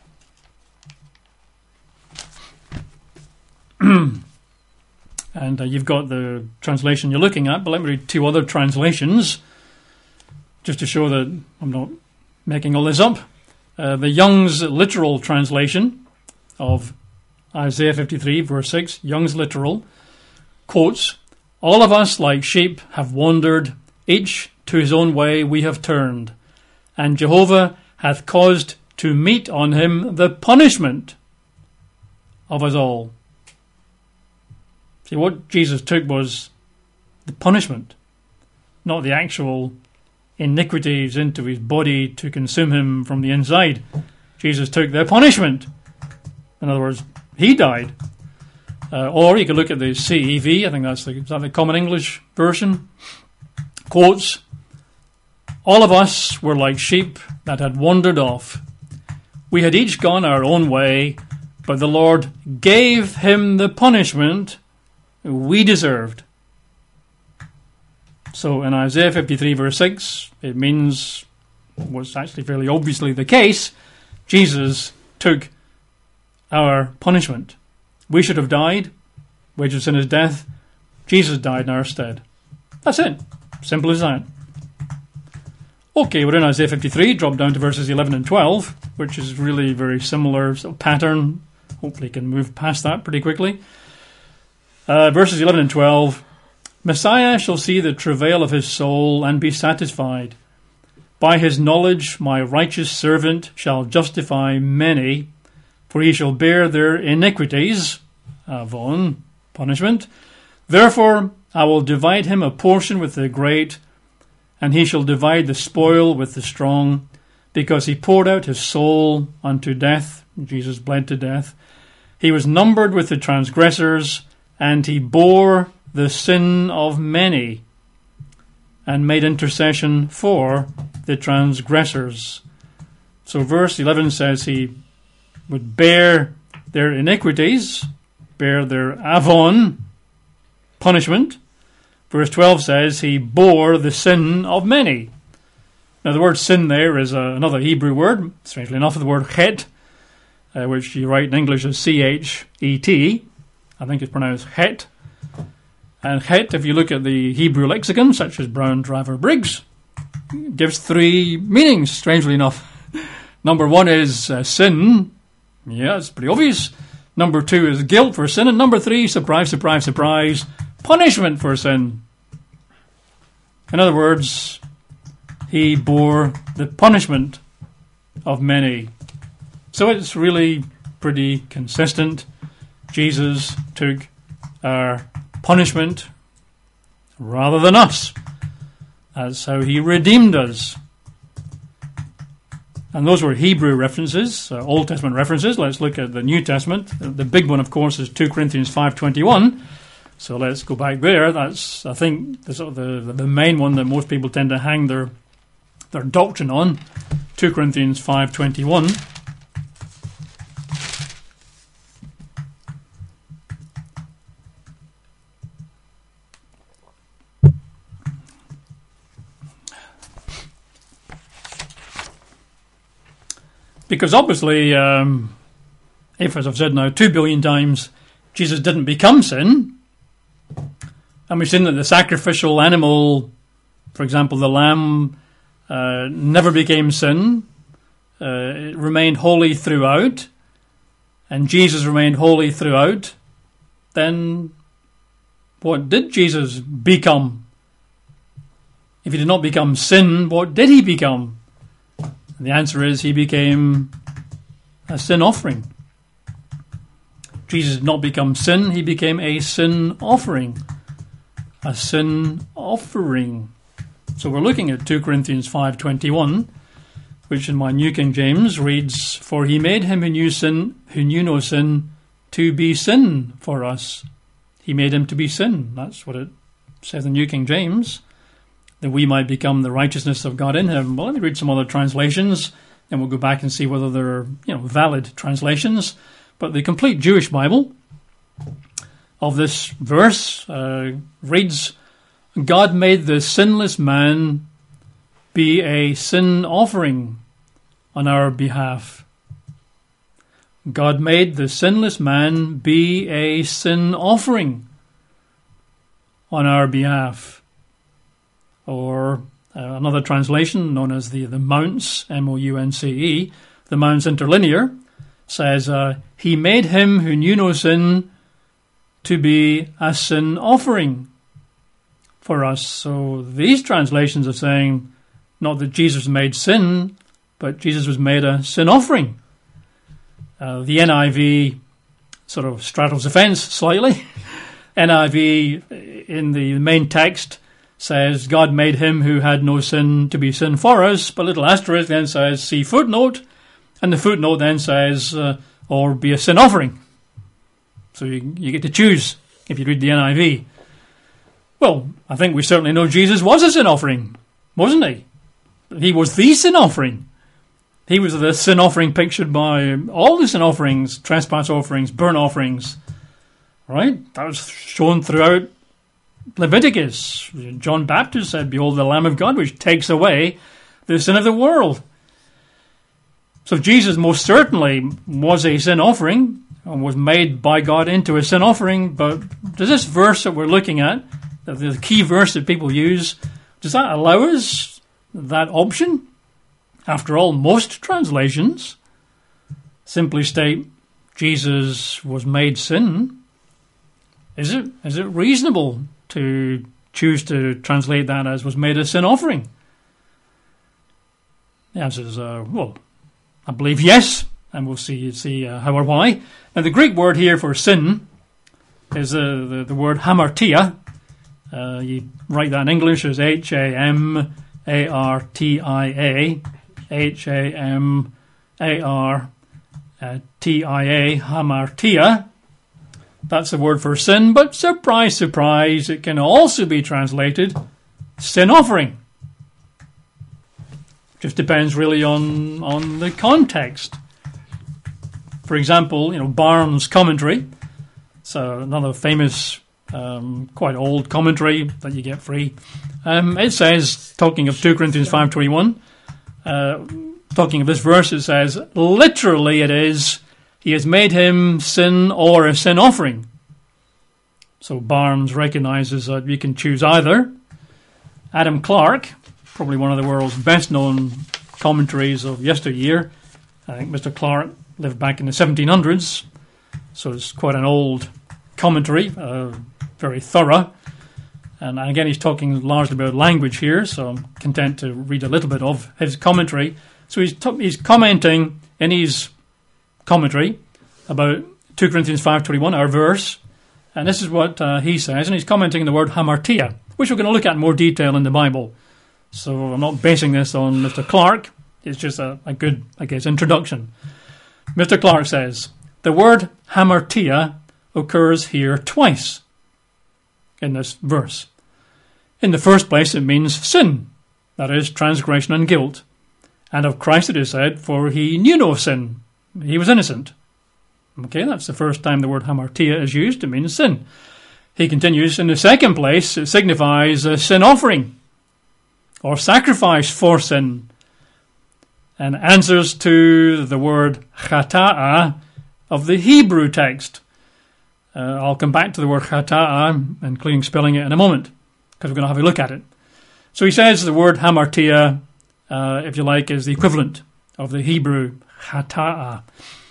And uh, you've got the translation you're looking at, but let me read two other translations just to show that I'm not making all this up. Uh, the Young's literal translation of Isaiah fifty-three, verse six, Young's literal, quotes, All of us, like sheep, have wandered, each to his own way we have turned, and Jehovah hath caused to meet on him the punishment of us all. See, what Jesus took was the punishment, not the actual iniquities into his body to consume him from the inside. Jesus took their punishment. In other words, he died. Uh, or you could look at the C E V, I think that's the, is that the Common English version. Quotes, all of us were like sheep that had wandered off. We had each gone our own way, but the Lord gave him the punishment we deserved. So in Isaiah fifty-three verse six, it means, what's actually fairly obviously the case, Jesus took our punishment. We should have died. Wages of sin is death. Jesus died in our stead. That's it. Simple as that. Okay, we're in Isaiah fifty-three. Drop down to verses eleven and twelve, which is really very similar sort of pattern. Hopefully can move past that pretty quickly. Uh, verses eleven and twelve. Messiah shall see the travail of his soul and be satisfied. By his knowledge my righteous servant shall justify many, for he shall bear their iniquities, avon, punishment. Therefore I will divide him a portion with the great, and he shall divide the spoil with the strong, because he poured out his soul unto death. Jesus bled to death. He was numbered with the transgressors, and he bore the sin of many, and made intercession for the transgressors. So verse eleven says he would bear their iniquities, bear their avon, punishment. Verse twelve says he bore the sin of many. Now the word sin there is uh, another Hebrew word, strangely enough, the word chet, uh, which you write in English as C H E T. I think it's pronounced het. And het, if you look at the Hebrew lexicon, such as Brown, Driver, Briggs, gives three meanings, strangely enough. Number one is uh, sin. Yeah, it's pretty obvious. Number two is guilt for sin. And number three, surprise, surprise, surprise, punishment for sin. In other words, he bore the punishment of many. So it's really pretty consistent. Jesus took our punishment rather than us. That's how he redeemed us. And those were Hebrew references, uh, Old Testament references. Let's look at the New Testament. The, the big one, of course, is two Corinthians five twenty-one. So let's go back there. That's, I think, the, sort of the, the main one that most people tend to hang their their doctrine on. two Corinthians five twenty-one. Because obviously, um, if, as I've said now two billion times, Jesus didn't become sin, and we've seen that the sacrificial animal, for example, the lamb, uh, never became sin, uh, it remained holy throughout, and Jesus remained holy throughout, then what did Jesus become? If he did not become sin, what did he become? And the answer is he became a sin offering. Jesus did not become sin, he became a sin offering. A sin offering. So we're looking at two Corinthians five twenty-one, which in my New King James reads, For he made him who knew sin, who knew no sin, to be sin for us. He made him to be sin. That's what it says in New King James. That we might become the righteousness of God in him. Well, let me read some other translations, and we'll go back and see whether they're, you know, valid translations. But the complete Jewish Bible of this verse uh, reads, God made the sinless man be a sin offering on our behalf. God made the sinless man be a sin offering on our behalf. Or uh, another translation known as the, the Mounce, M O U N C E, the Mounce Interlinear, says, uh, He made him who knew no sin to be a sin offering for us. So these translations are saying not that Jesus made sin, but Jesus was made a sin offering. Uh, the N I V sort of straddles the fence slightly. N I V in the main text says God made him who had no sin to be sin for us, but little asterisk then says see footnote, and the footnote then says uh, or be a sin offering. So you, you get to choose if you read the N I V. Well, I think we certainly know Jesus was a sin offering, wasn't he? He was the sin offering. He was the sin offering pictured by all the sin offerings, trespass offerings, burnt offerings. Right? That was shown throughout Leviticus. John Baptist said, behold the Lamb of God which takes away the sin of the world. So Jesus most certainly was a sin offering and was made by God into a sin offering. But does this verse that we're looking at, the key verse that people use, does that allow us that option? After all, most translations simply state Jesus was made sin. Is it is it reasonable to choose to translate that as was made a sin offering? The answer is, uh, well, I believe yes, and we'll see see uh, how or why. Now, the Greek word here for sin is uh, the, the word hamartia. Uh, you write that in English as H A M A R T I A. H A M A R T I A, hamartia. That's the word for sin, but surprise, surprise, it can also be translated sin offering. Just depends really on, on the context. For example, you know, Barnes' commentary, so another famous, um, quite old commentary that you get free. Um, it says, talking of two Corinthians five twenty-one, uh, talking of this verse, it says, literally it is, he has made him sin or a sin offering. So Barnes recognises that you can choose either. Adam Clarke, probably one of the world's best-known commentaries of yesteryear. I think Mister Clarke lived back in the seventeen hundreds, so it's quite an old commentary, uh, very thorough. And again, he's talking largely about language here, so I'm content to read a little bit of his commentary. So he's t- he's commenting in his commentary about two Corinthians five twenty-one, our verse, and this is what uh, he says, and he's commenting on the word hamartia, which we're going to look at in more detail in the Bible. So I'm not basing this on Mister Clarke, it's just a, a good, I guess, introduction. Mister Clarke says, the word hamartia occurs here twice in this verse. In the first place, it means sin, that is, transgression and guilt. And of Christ it is said, for he knew no sin. He was innocent. Okay, that's the first time the word hamartia is used. It means sin. He continues, in the second place, it signifies a sin offering or sacrifice for sin, and answers to the word chata'a of the Hebrew text. Uh, I'll come back to the word chata'a, including spelling it in a moment, because we're going to have a look at it. So he says the word hamartia, uh, if you like, is the equivalent of the Hebrew chata'a,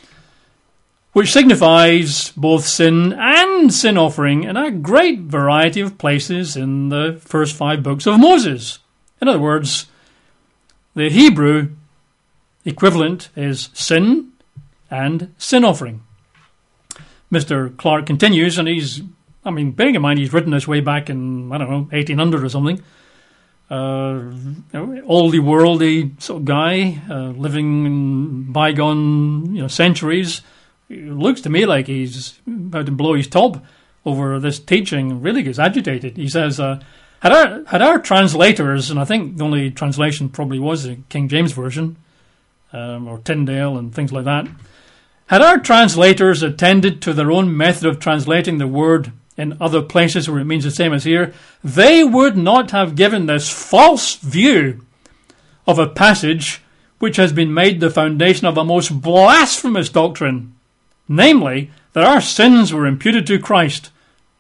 which signifies both sin and sin offering in a great variety of places in the first five books of Moses. In other words, the Hebrew equivalent is sin and sin offering. Mister Clarke continues, and he's, I mean, bearing in mind he's written this way back in, I don't know, eighteen hundred or something. Uh, you know, oldie worldy sort of guy, uh, living in bygone, you know, centuries. It looks to me like he's about to blow his top over this teaching. Really gets agitated. He says, uh, had our had our translators, and I think the only translation probably was the King James Version, um, or Tyndale and things like that, had our translators attended to their own method of translating the word in other places where it means the same as here, they would not have given this false view of a passage which has been made the foundation of a most blasphemous doctrine, namely, that our sins were imputed to Christ.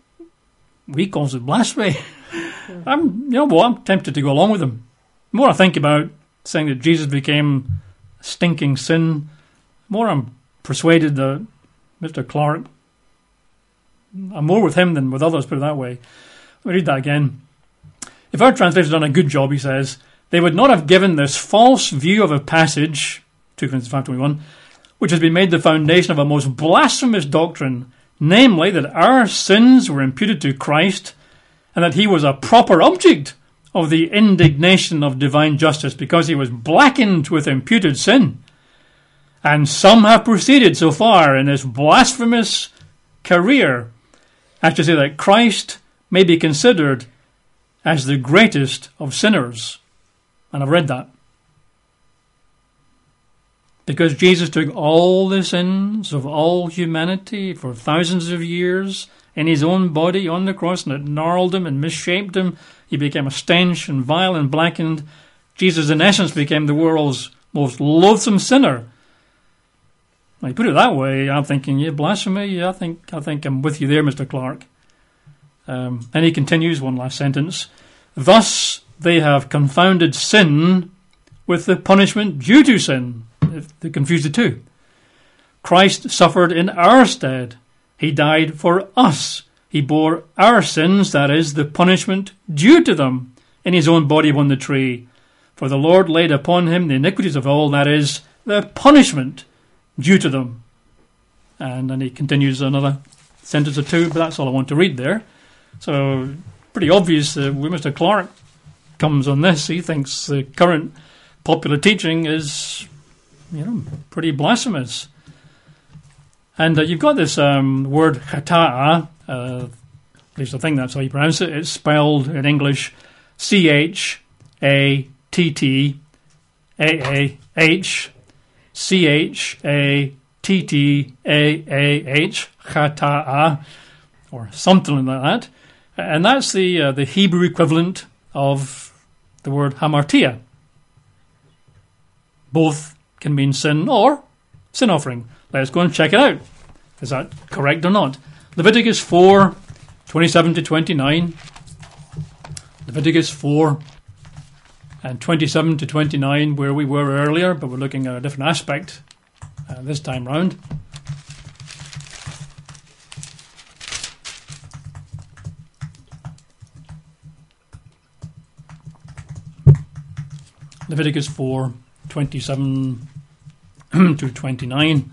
We call it blasphemy. I'm, you know, well, I'm tempted to go along with them. The more I think about saying that Jesus became stinking sin, the more I'm persuaded that Mister Clarke, I'm more with him than with others, put it that way. Let me read that again. If our translators had done a good job, he says, they would not have given this false view of a passage, two Corinthians five twenty-one, which has been made the foundation of a most blasphemous doctrine, namely that our sins were imputed to Christ and that he was a proper object of the indignation of divine justice because he was blackened with imputed sin. And some have proceeded so far in this blasphemous career as to say that Christ may be considered as the greatest of sinners. And I've read that. Because Jesus took all the sins of all humanity for thousands of years in his own body on the cross, and it gnarled him and misshaped him. He became a stench and vile and blackened. Jesus, in essence, became the world's most loathsome sinner. When you put it that way, I'm thinking, yeah, blasphemy. Yeah, I think I think I'm with you there, Mister Clark. Um, and he continues, one last sentence. Thus they have confounded sin with the punishment due to sin. They confused the two. Christ suffered in our stead. He died for us. He bore our sins, that is, the punishment due to them, in his own body upon the tree. For the Lord laid upon him the iniquities of all, that is, the punishment due to them. And then he continues another sentence or two, but that's all I want to read there. So, pretty obvious uh, where Mister Clark comes on this. He thinks the current popular teaching is, you know, pretty blasphemous. And uh, you've got this um, word chata'a, uh, at least I think that's how you pronounce it. It's spelled in English C H A T T A A H C H A T T A A H, chata'a, or something like that. And that's the uh, the Hebrew equivalent of the word hamartia. Both can mean sin or sin offering. Let's go and check it out. Is that correct or not? Leviticus four, twenty-seven to twenty-nine. Leviticus four and twenty-seven to twenty-nine, where we were earlier, but we're looking at a different aspect uh, this time round. Leviticus four, twenty-seven to twenty-nine.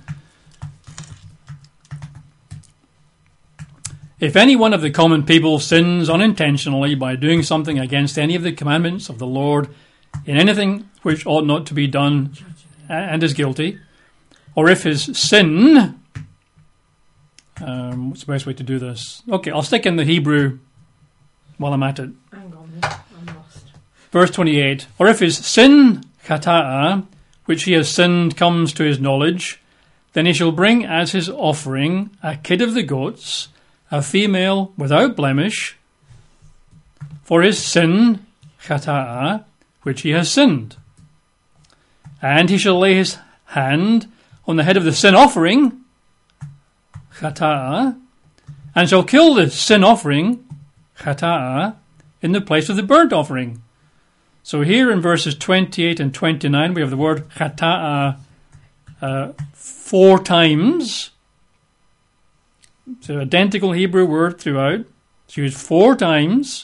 If any one of the common people sins unintentionally by doing something against any of the commandments of the Lord in anything which ought not to be done and is guilty, or if his sin... Um, what's the best way to do this? Okay, I'll stick in the Hebrew while I'm at it. Hang on, I'm lost. Verse twenty-eight. Or if his sin, chata'a, which he has sinned, comes to his knowledge, then he shall bring as his offering a kid of the goats, a female without blemish, for his sin, chata'a, which he has sinned. And he shall lay his hand on the head of the sin offering, chata'a, and shall kill the sin offering, chata'a, in the place of the burnt offering. So here in verses twenty-eight and twenty-nine, we have the word chata'a uh, four times. It's an identical Hebrew word throughout. It's used four times.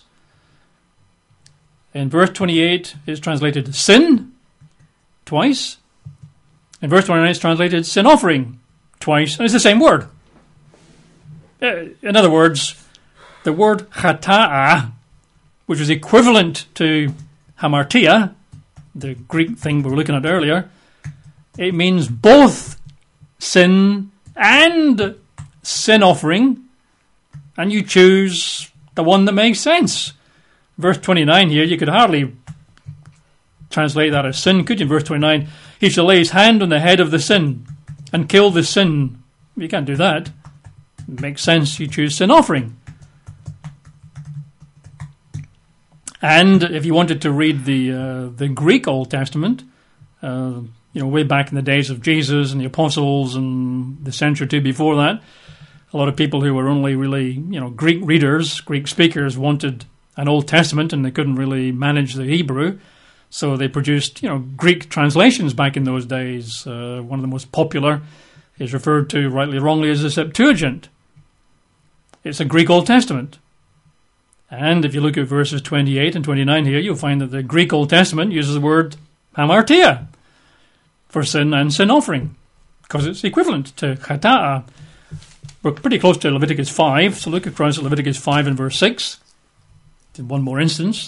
In verse twenty-eight, it's translated sin, twice. In verse twenty-nine, it's translated sin offering, twice. And it's the same word. Uh, in other words, the word chata'a, which is equivalent to hamartia, the Greek thing we were looking at earlier, it means both sin and sin offering, and you choose the one that makes sense. Verse twenty-nine here, you could hardly translate that as sin, could you? In verse twenty-nine, he shall lay his hand on the head of the sin and kill the sin. You can't do that. It makes sense you choose sin offering. And if you wanted to read the uh, the Greek Old Testament, uh, you know, way back in the days of Jesus and the apostles and the century or two before that, a lot of people who were only really, you know, Greek readers, Greek speakers wanted an Old Testament and they couldn't really manage the Hebrew. So they produced, you know, Greek translations back in those days. Uh, one of the most popular is referred to, rightly or wrongly, as the Septuagint. It's a Greek Old Testament. And if you look at verses twenty-eight and twenty-nine here, you'll find that the Greek Old Testament uses the word hamartia for sin and sin offering, because it's equivalent to chata'a. We're pretty close to Leviticus five, so look across at Leviticus five and verse six. One more instance.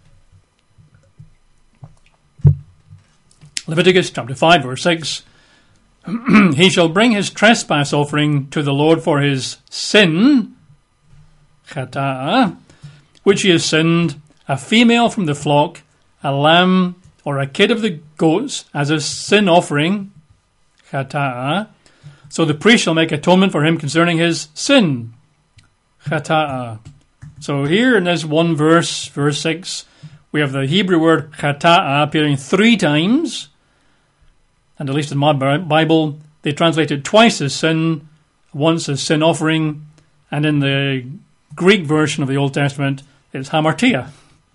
Leviticus chapter five, verse six. He shall bring his trespass offering to the Lord for his sin, chata'a, which he has sinned, a female from the flock, a lamb or a kid of the goats as a sin offering, chata'a. So the priest shall make atonement for him concerning his sin, chata'a. So here in this one verse, verse six, we have the Hebrew word chata'a appearing three times. And at least in my Bible, they translate it twice as sin, once as sin offering, and in the Greek version of the Old Testament, it's hamartia.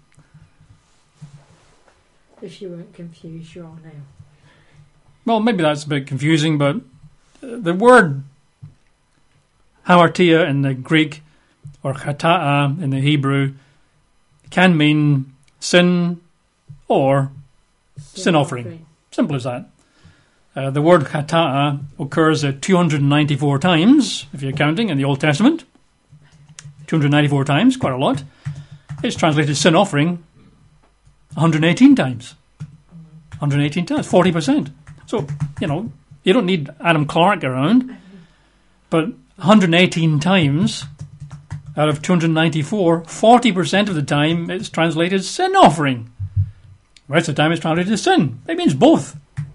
If you weren't confused, you are now. Well, maybe that's a bit confusing, but the word hamartia in the Greek or chata'a in the Hebrew can mean sin or sin, sin offering. offering. Simple as that. Uh, the word chata'a occurs uh, two hundred ninety-four times, if you're counting, in the Old Testament. two hundred ninety-four times, quite a lot. It's translated sin offering one hundred eighteen times. one hundred eighteen times, forty percent. So, you know, you don't need Adam Clark around, but one hundred eighteen times out of two hundred ninety-four, forty percent of the time it's translated sin offering. The rest of the time it's translated sin. It means both.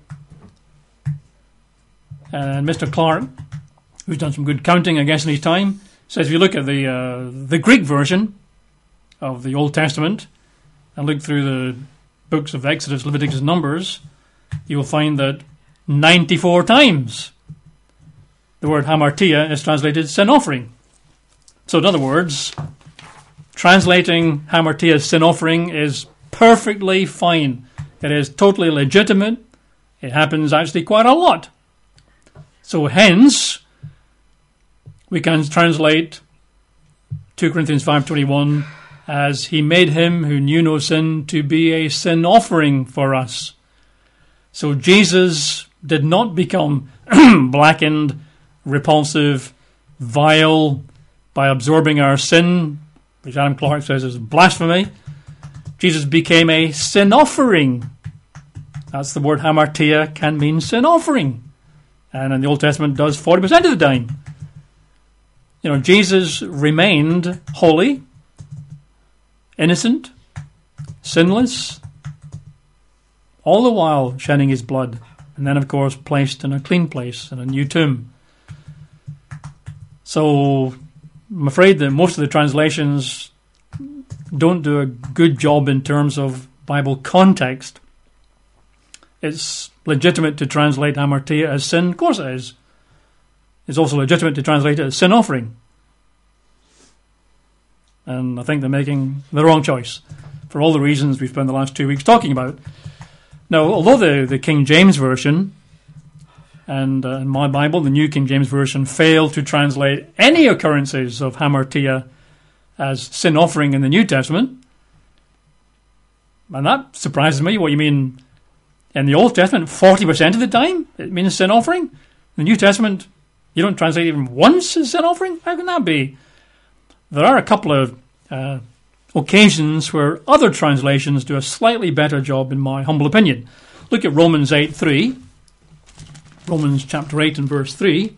And Mister Clark, who's done some good counting, I guess, in his time, says if you look at the uh, the Greek version of the Old Testament and look through the books of Exodus, Leviticus, and Numbers, you will find that ninety-four times the word hamartia is translated sin offering. So in other words, translating hamartia as sin offering is perfectly fine. It is totally legitimate. It happens actually quite a lot. So hence, we can translate two Corinthians five twenty-one as he made him who knew no sin to be a sin offering for us. So Jesus did not become blackened, repulsive, vile by absorbing our sin, which Adam Clark says is blasphemy. Jesus became a sin offering. That's the word hamartia, can mean sin offering. And in the Old Testament does forty percent of the time. You know, Jesus remained holy, innocent, sinless, all the while shedding his blood. And then, of course, placed in a clean place, in a new tomb. So, I'm afraid that most of the translations don't do a good job in terms of Bible context. It's legitimate to translate hamartia as sin. Of course it is. It's also legitimate to translate it as sin offering. And I think they're making the wrong choice for all the reasons we've spent the last two weeks talking about. Now, although the, the King James Version and uh, in my Bible, the New King James Version, fail to translate any occurrences of hamartia as sin offering in the New Testament, and that surprises me. What you mean? In the Old Testament, forty percent of the time it means sin offering. In the New Testament, you don't translate even once as sin offering? How can that be? There are a couple of uh, occasions where other translations do a slightly better job, in my humble opinion. Look at Romans eight three. Romans chapter eight and verse three.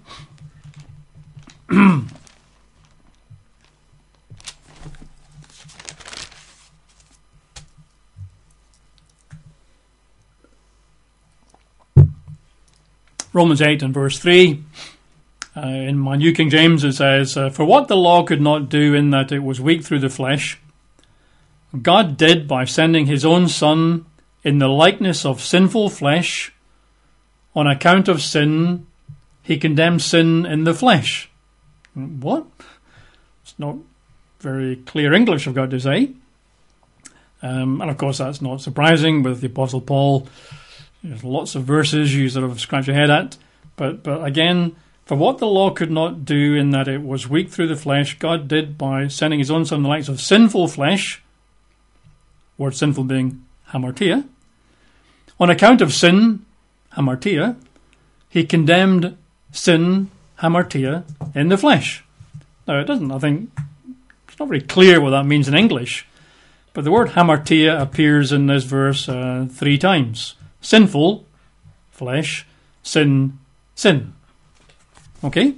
Romans eight and verse three. Uh, in my New King James it says, uh, "For what the law could not do in that it was weak through the flesh, God did by sending his own Son in the likeness of sinful flesh. On account of sin, he condemned sin in the flesh." What? It's not very clear English, I've got to say. Um, and of course that's not surprising with the Apostle Paul. There's lots of verses you sort of scratch your head at. But, but again, For what the law could not do in that it was weak through the flesh, God did by sending his own Son in the likeness of sinful flesh, word sinful being hamartia. On account of sin, hamartia, he condemned sin, hamartia, in the flesh. Now, it doesn't, I think, it's not very clear what that means in English, but the word hamartia appears in this verse uh, three times. Sinful, flesh, sin, sin. Okay?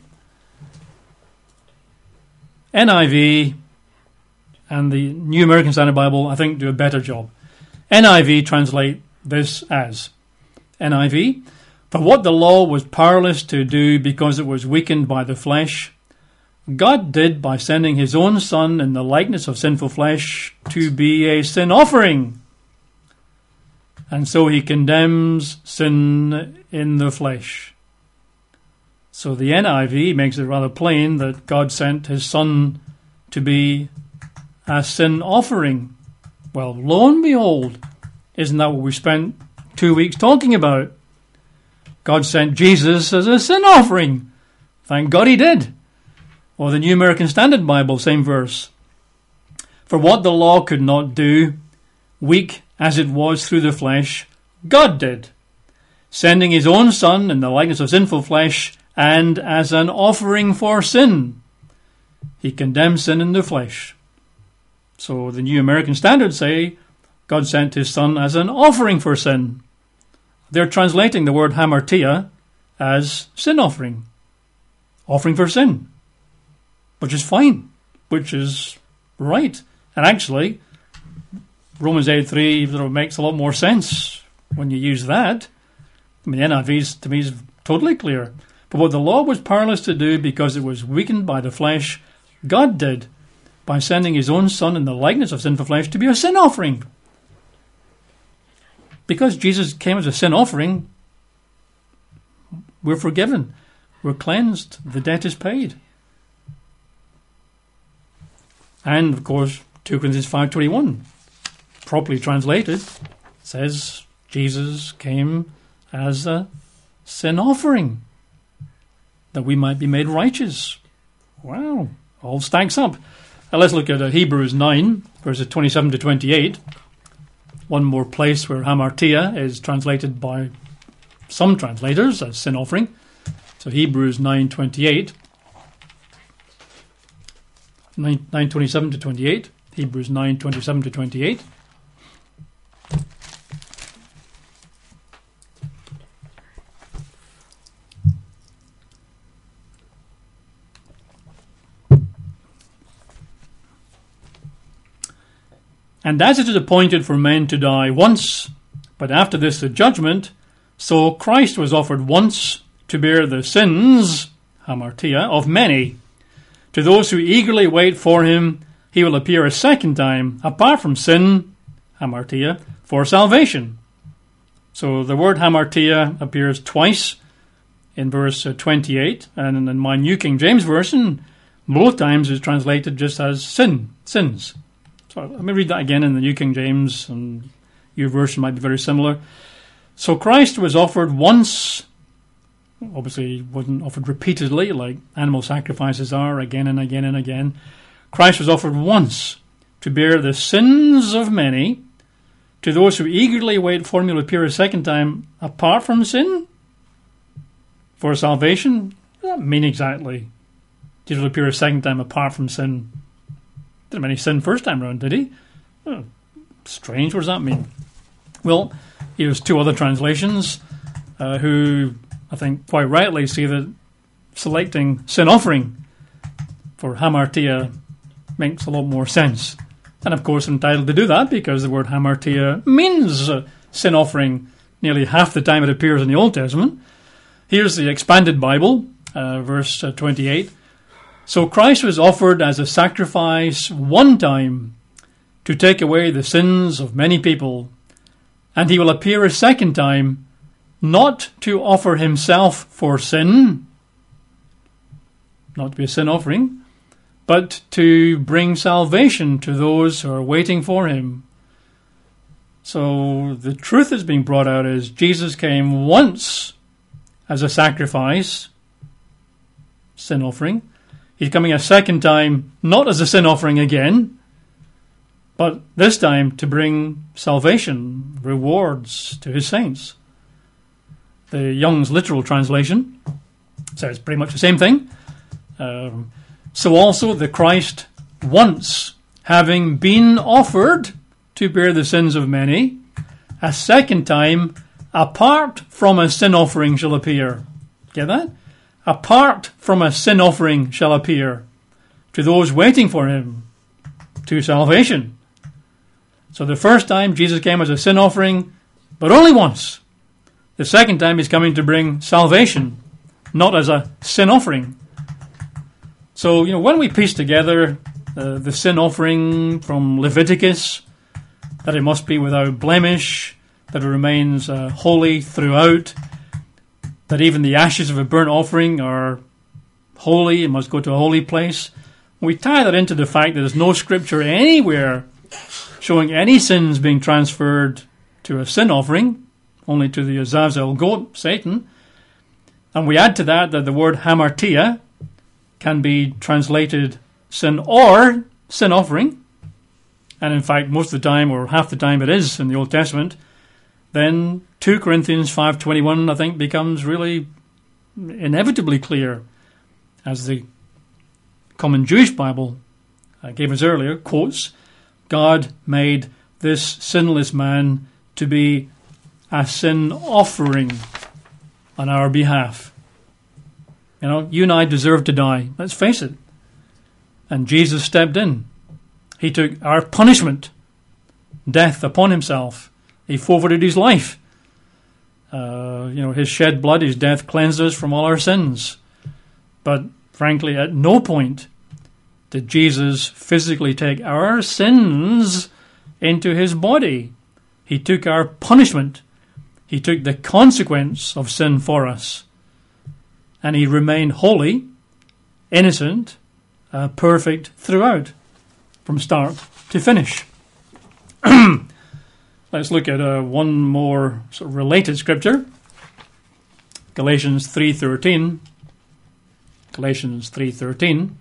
N I V and the New American Standard Bible, I think, do a better job. N I V translate this as, N I V, for what the law was powerless to do because it was weakened by the flesh, God did by sending his own Son in the likeness of sinful flesh to be a sin offering. And so he condemns sin in the flesh. So the N I V makes it rather plain that God sent his Son to be a sin offering. Well, lo and behold, isn't that what we spent two weeks talking about? God sent Jesus as a sin offering. Thank God he did. Or the New American Standard Bible, same verse. For what the law could not do, weak as it was through the flesh, God did, sending his own Son in the likeness of sinful flesh, and as an offering for sin. He condemned sin in the flesh. So the New American Standard say, God sent his Son as an offering for sin. They're translating the word hamartia as sin offering. Offering for sin. Which is fine. Which is right. And actually, Romans eight three sort of makes a lot more sense when you use that. I mean, the N I V to me is totally clear. But what the law was powerless to do because it was weakened by the flesh, God did by sending his own Son in the likeness of sinful flesh to be a sin offering. Because Jesus came as a sin offering, we're forgiven. We're cleansed. The debt is paid. And, of course, two Corinthians five twenty-one, properly translated, says Jesus came as a sin offering, that we might be made righteous. Wow, all stacks up. Now let's look at uh, Hebrews nine, verses twenty-seven to twenty-eight. One more place where hamartia is translated by some translators as sin offering. So Hebrews nine twenty-eight. nine twenty-seven to twenty-eight. Hebrews nine twenty-seven to twenty-eight. And as it is appointed for men to die once, but after this the judgment, so Christ was offered once to bear the sins, hamartia, of many. To those who eagerly wait for him, he will appear a second time, apart from sin, hamartia, for salvation. So the word hamartia appears twice in verse twenty-eight, and in my New King James Version, both times is translated just as sin, sins. So let me read that again in the New King James, and your version might be very similar. So Christ was offered once, obviously he wasn't offered repeatedly like animal sacrifices are, again and again and again. Christ was offered once to bear the sins of many. To those who eagerly wait for him, he will appear a second time apart from sin for salvation. What does that mean exactly? He will appear a second time apart from sin. Didn't have any sin first time round, did he? Oh, strange, what does that mean? Well, here's two other translations uh, who, I think, quite rightly see that selecting sin offering for hamartia makes a lot more sense. And of course, I'm entitled to do that because the word hamartia means uh, sin offering nearly half the time it appears in the Old Testament. Here's the Expanded Bible, uh, verse uh, twenty-eight. So Christ was offered as a sacrifice one time to take away the sins of many people, and he will appear a second time, not to offer himself for sin, not to be a sin offering, but to bring salvation to those who are waiting for him. So the truth that's being brought out is Jesus came once as a sacrifice, sin offering. He's coming a second time, not as a sin offering again, but this time to bring salvation, rewards to his saints. The Young's literal translation says pretty much the same thing. Um, so also the Christ, once having been offered to bear the sins of many, a second time, apart from a sin offering shall appear. Get that? Apart from a sin offering shall appear to those waiting for him to salvation. So the first time Jesus came as a sin offering, but only once. The second time he's coming to bring salvation, not as a sin offering. So, you know, when we piece together uh, the sin offering from Leviticus, that it must be without blemish, that it remains uh, holy throughout, that even the ashes of a burnt offering are holy, it must go to a holy place. We tie that into the fact that there's no scripture anywhere showing any sins being transferred to a sin offering, only to the Azazel goat, Satan. And we add to that that the word hamartia can be translated sin or sin offering, and in fact most of the time, or half the time it is in the Old Testament, then two Corinthians five twenty-one, I think, becomes really inevitably clear, as the Common Jewish Bible I gave us earlier quotes, God made this sinless man to be a sin offering on our behalf. You know, you and I deserve to die. Let's face it. And Jesus stepped in. He took our punishment, death, upon himself. He forfeited his life. Uh, you know, his shed blood, his death cleansed us from all our sins. But frankly, at no point did Jesus physically take our sins into his body. He took our punishment. He took the consequence of sin for us. And he remained holy, innocent, uh, perfect throughout, from start to finish. Let's look at uh, one more sort of related scripture. Galatians three thirteen. Galatians three thirteen.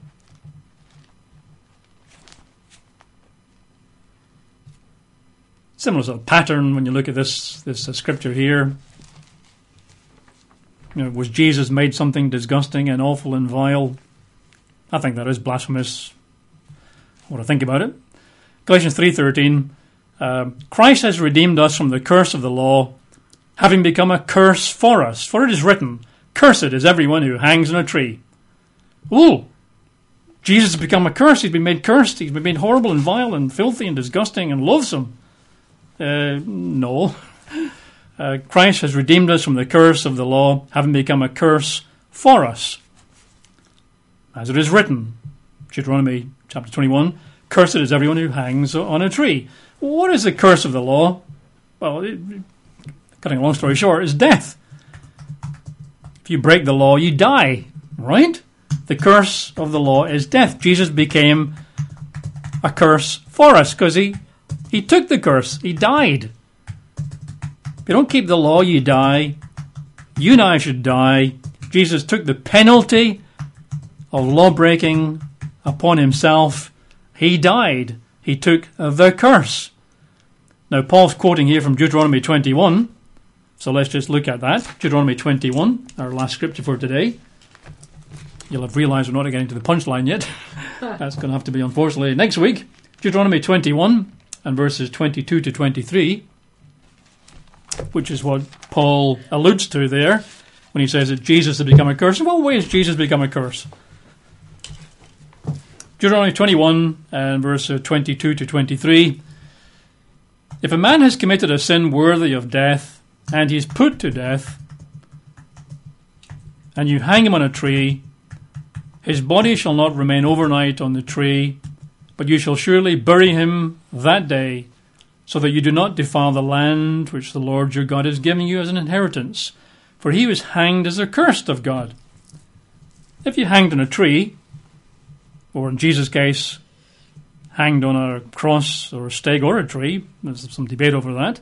Similar sort of pattern when you look at this this uh, scripture here. You know, was Jesus made something disgusting and awful and vile? I think that is blasphemous. What I think about it. Galatians three thirteen. Uh, Christ has redeemed us from the curse of the law, having become a curse for us. For it is written, "Cursed is everyone who hangs on a tree." Ooh! Jesus has become a curse. He's been made cursed. He's been made horrible and vile and filthy and disgusting and loathsome. Uh, no. Uh, Christ has redeemed us from the curse of the law, having become a curse for us. As it is written, Deuteronomy chapter twenty-one, "Cursed is everyone who hangs on a tree." What is the curse of the law? Well, it, cutting a long story short, is death. If you break the law, you die, right? The curse of the law is death. Jesus became a curse for us because he, he took the curse. He died. If you don't keep the law, you die. You and I should die. Jesus took the penalty of law breaking upon himself. He died. He took the curse. Now, Paul's quoting here from Deuteronomy twenty-one. So let's just look at that. Deuteronomy twenty-one, our last scripture for today. You'll have realised we're not getting to the punchline yet. That's going to have to be, unfortunately, next week. Deuteronomy twenty-one and verses twenty-two to twenty-three, which is what Paul alludes to there when he says that Jesus has become a curse. In what way has Jesus become a curse? Deuteronomy twenty-one and verse twenty-two to twenty-three. If a man has committed a sin worthy of death, and he is put to death, and you hang him on a tree, his body shall not remain overnight on the tree, but you shall surely bury him that day, so that you do not defile the land which the Lord your God is giving you as an inheritance. For he was hanged as accursed of God. If you hanged on a tree, or in Jesus' case, hanged on a cross or a stake or a tree, there's some debate over that,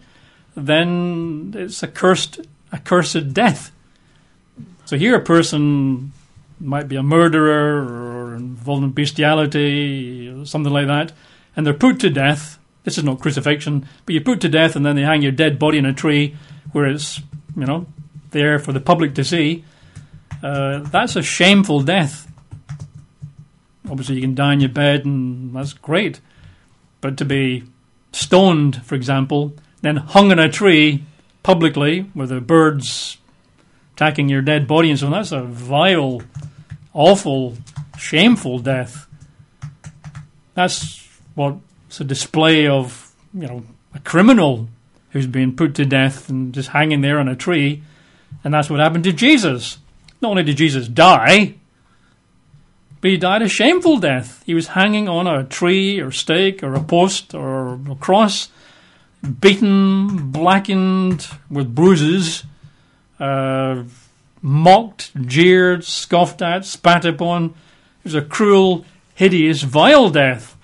then it's a cursed, a cursed death. So here a person might be a murderer or involved in bestiality, or something like that, and they're put to death. This is not crucifixion, but you're put to death and then they hang your dead body in a tree where it's, you know, there for the public to see. Uh, that's a shameful death. Obviously, you can die in your bed, and that's great. But to be stoned, for example, then hung in a tree publicly with the birds attacking your dead body and so on, that's a vile, awful, shameful death. That's what's a display of, you know, a criminal who's been put to death and just hanging there on a tree. And that's what happened to Jesus. Not only did Jesus die, but he died a shameful death. He was hanging on a tree or stake or a post or a cross, beaten, blackened with bruises, uh, mocked, jeered, scoffed at, spat upon. It was a cruel, hideous, vile death.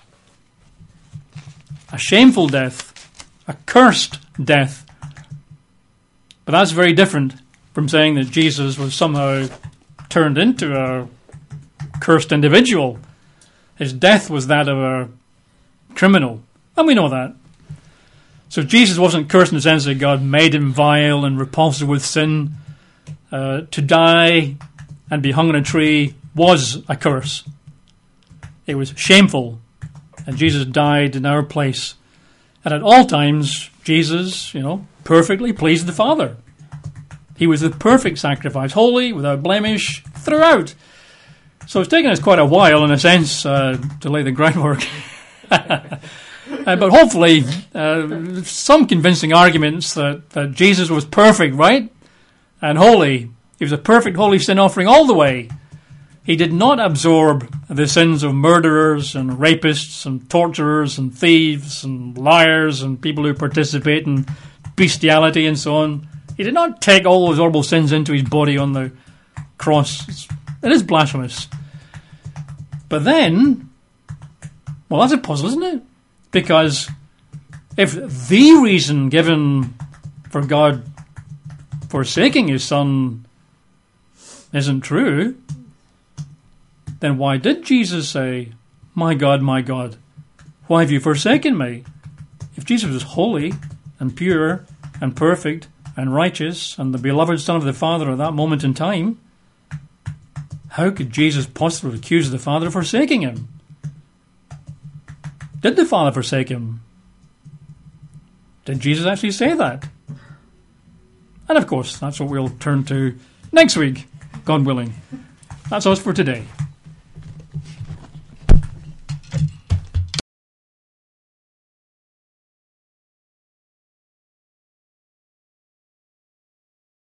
A shameful death. A cursed death. But that's very different from saying that Jesus was somehow turned into a cursed individual. His death was that of a criminal. And we know that. So Jesus wasn't cursed in the sense that God made him vile and repulsive with sin. Uh, to die and be hung on a tree was a curse. It was shameful. And Jesus died in our place. And at all times, Jesus, you know, perfectly pleased the Father. He was the perfect sacrifice, holy, without blemish, throughout. So it's taken us quite a while, in a sense, uh, to lay the groundwork. uh, but hopefully, uh, some convincing arguments that, that Jesus was perfect, right? And holy. He was a perfect holy sin offering all the way. He did not absorb the sins of murderers and rapists and torturers and thieves and liars and people who participate in bestiality and so on. He did not take all those horrible sins into his body on the cross. It is blasphemous. But then, well, that's a puzzle, isn't it? Because if the reason given for God forsaking his Son isn't true, then why did Jesus say, "My God, my God, why have you forsaken me?" If Jesus was holy and pure and perfect and righteous and the beloved Son of the Father at that moment in time, how could Jesus possibly accuse the Father of forsaking him? Did the Father forsake him? Did Jesus actually say that? And of course, that's what we'll turn to next week, God willing. That's us for today.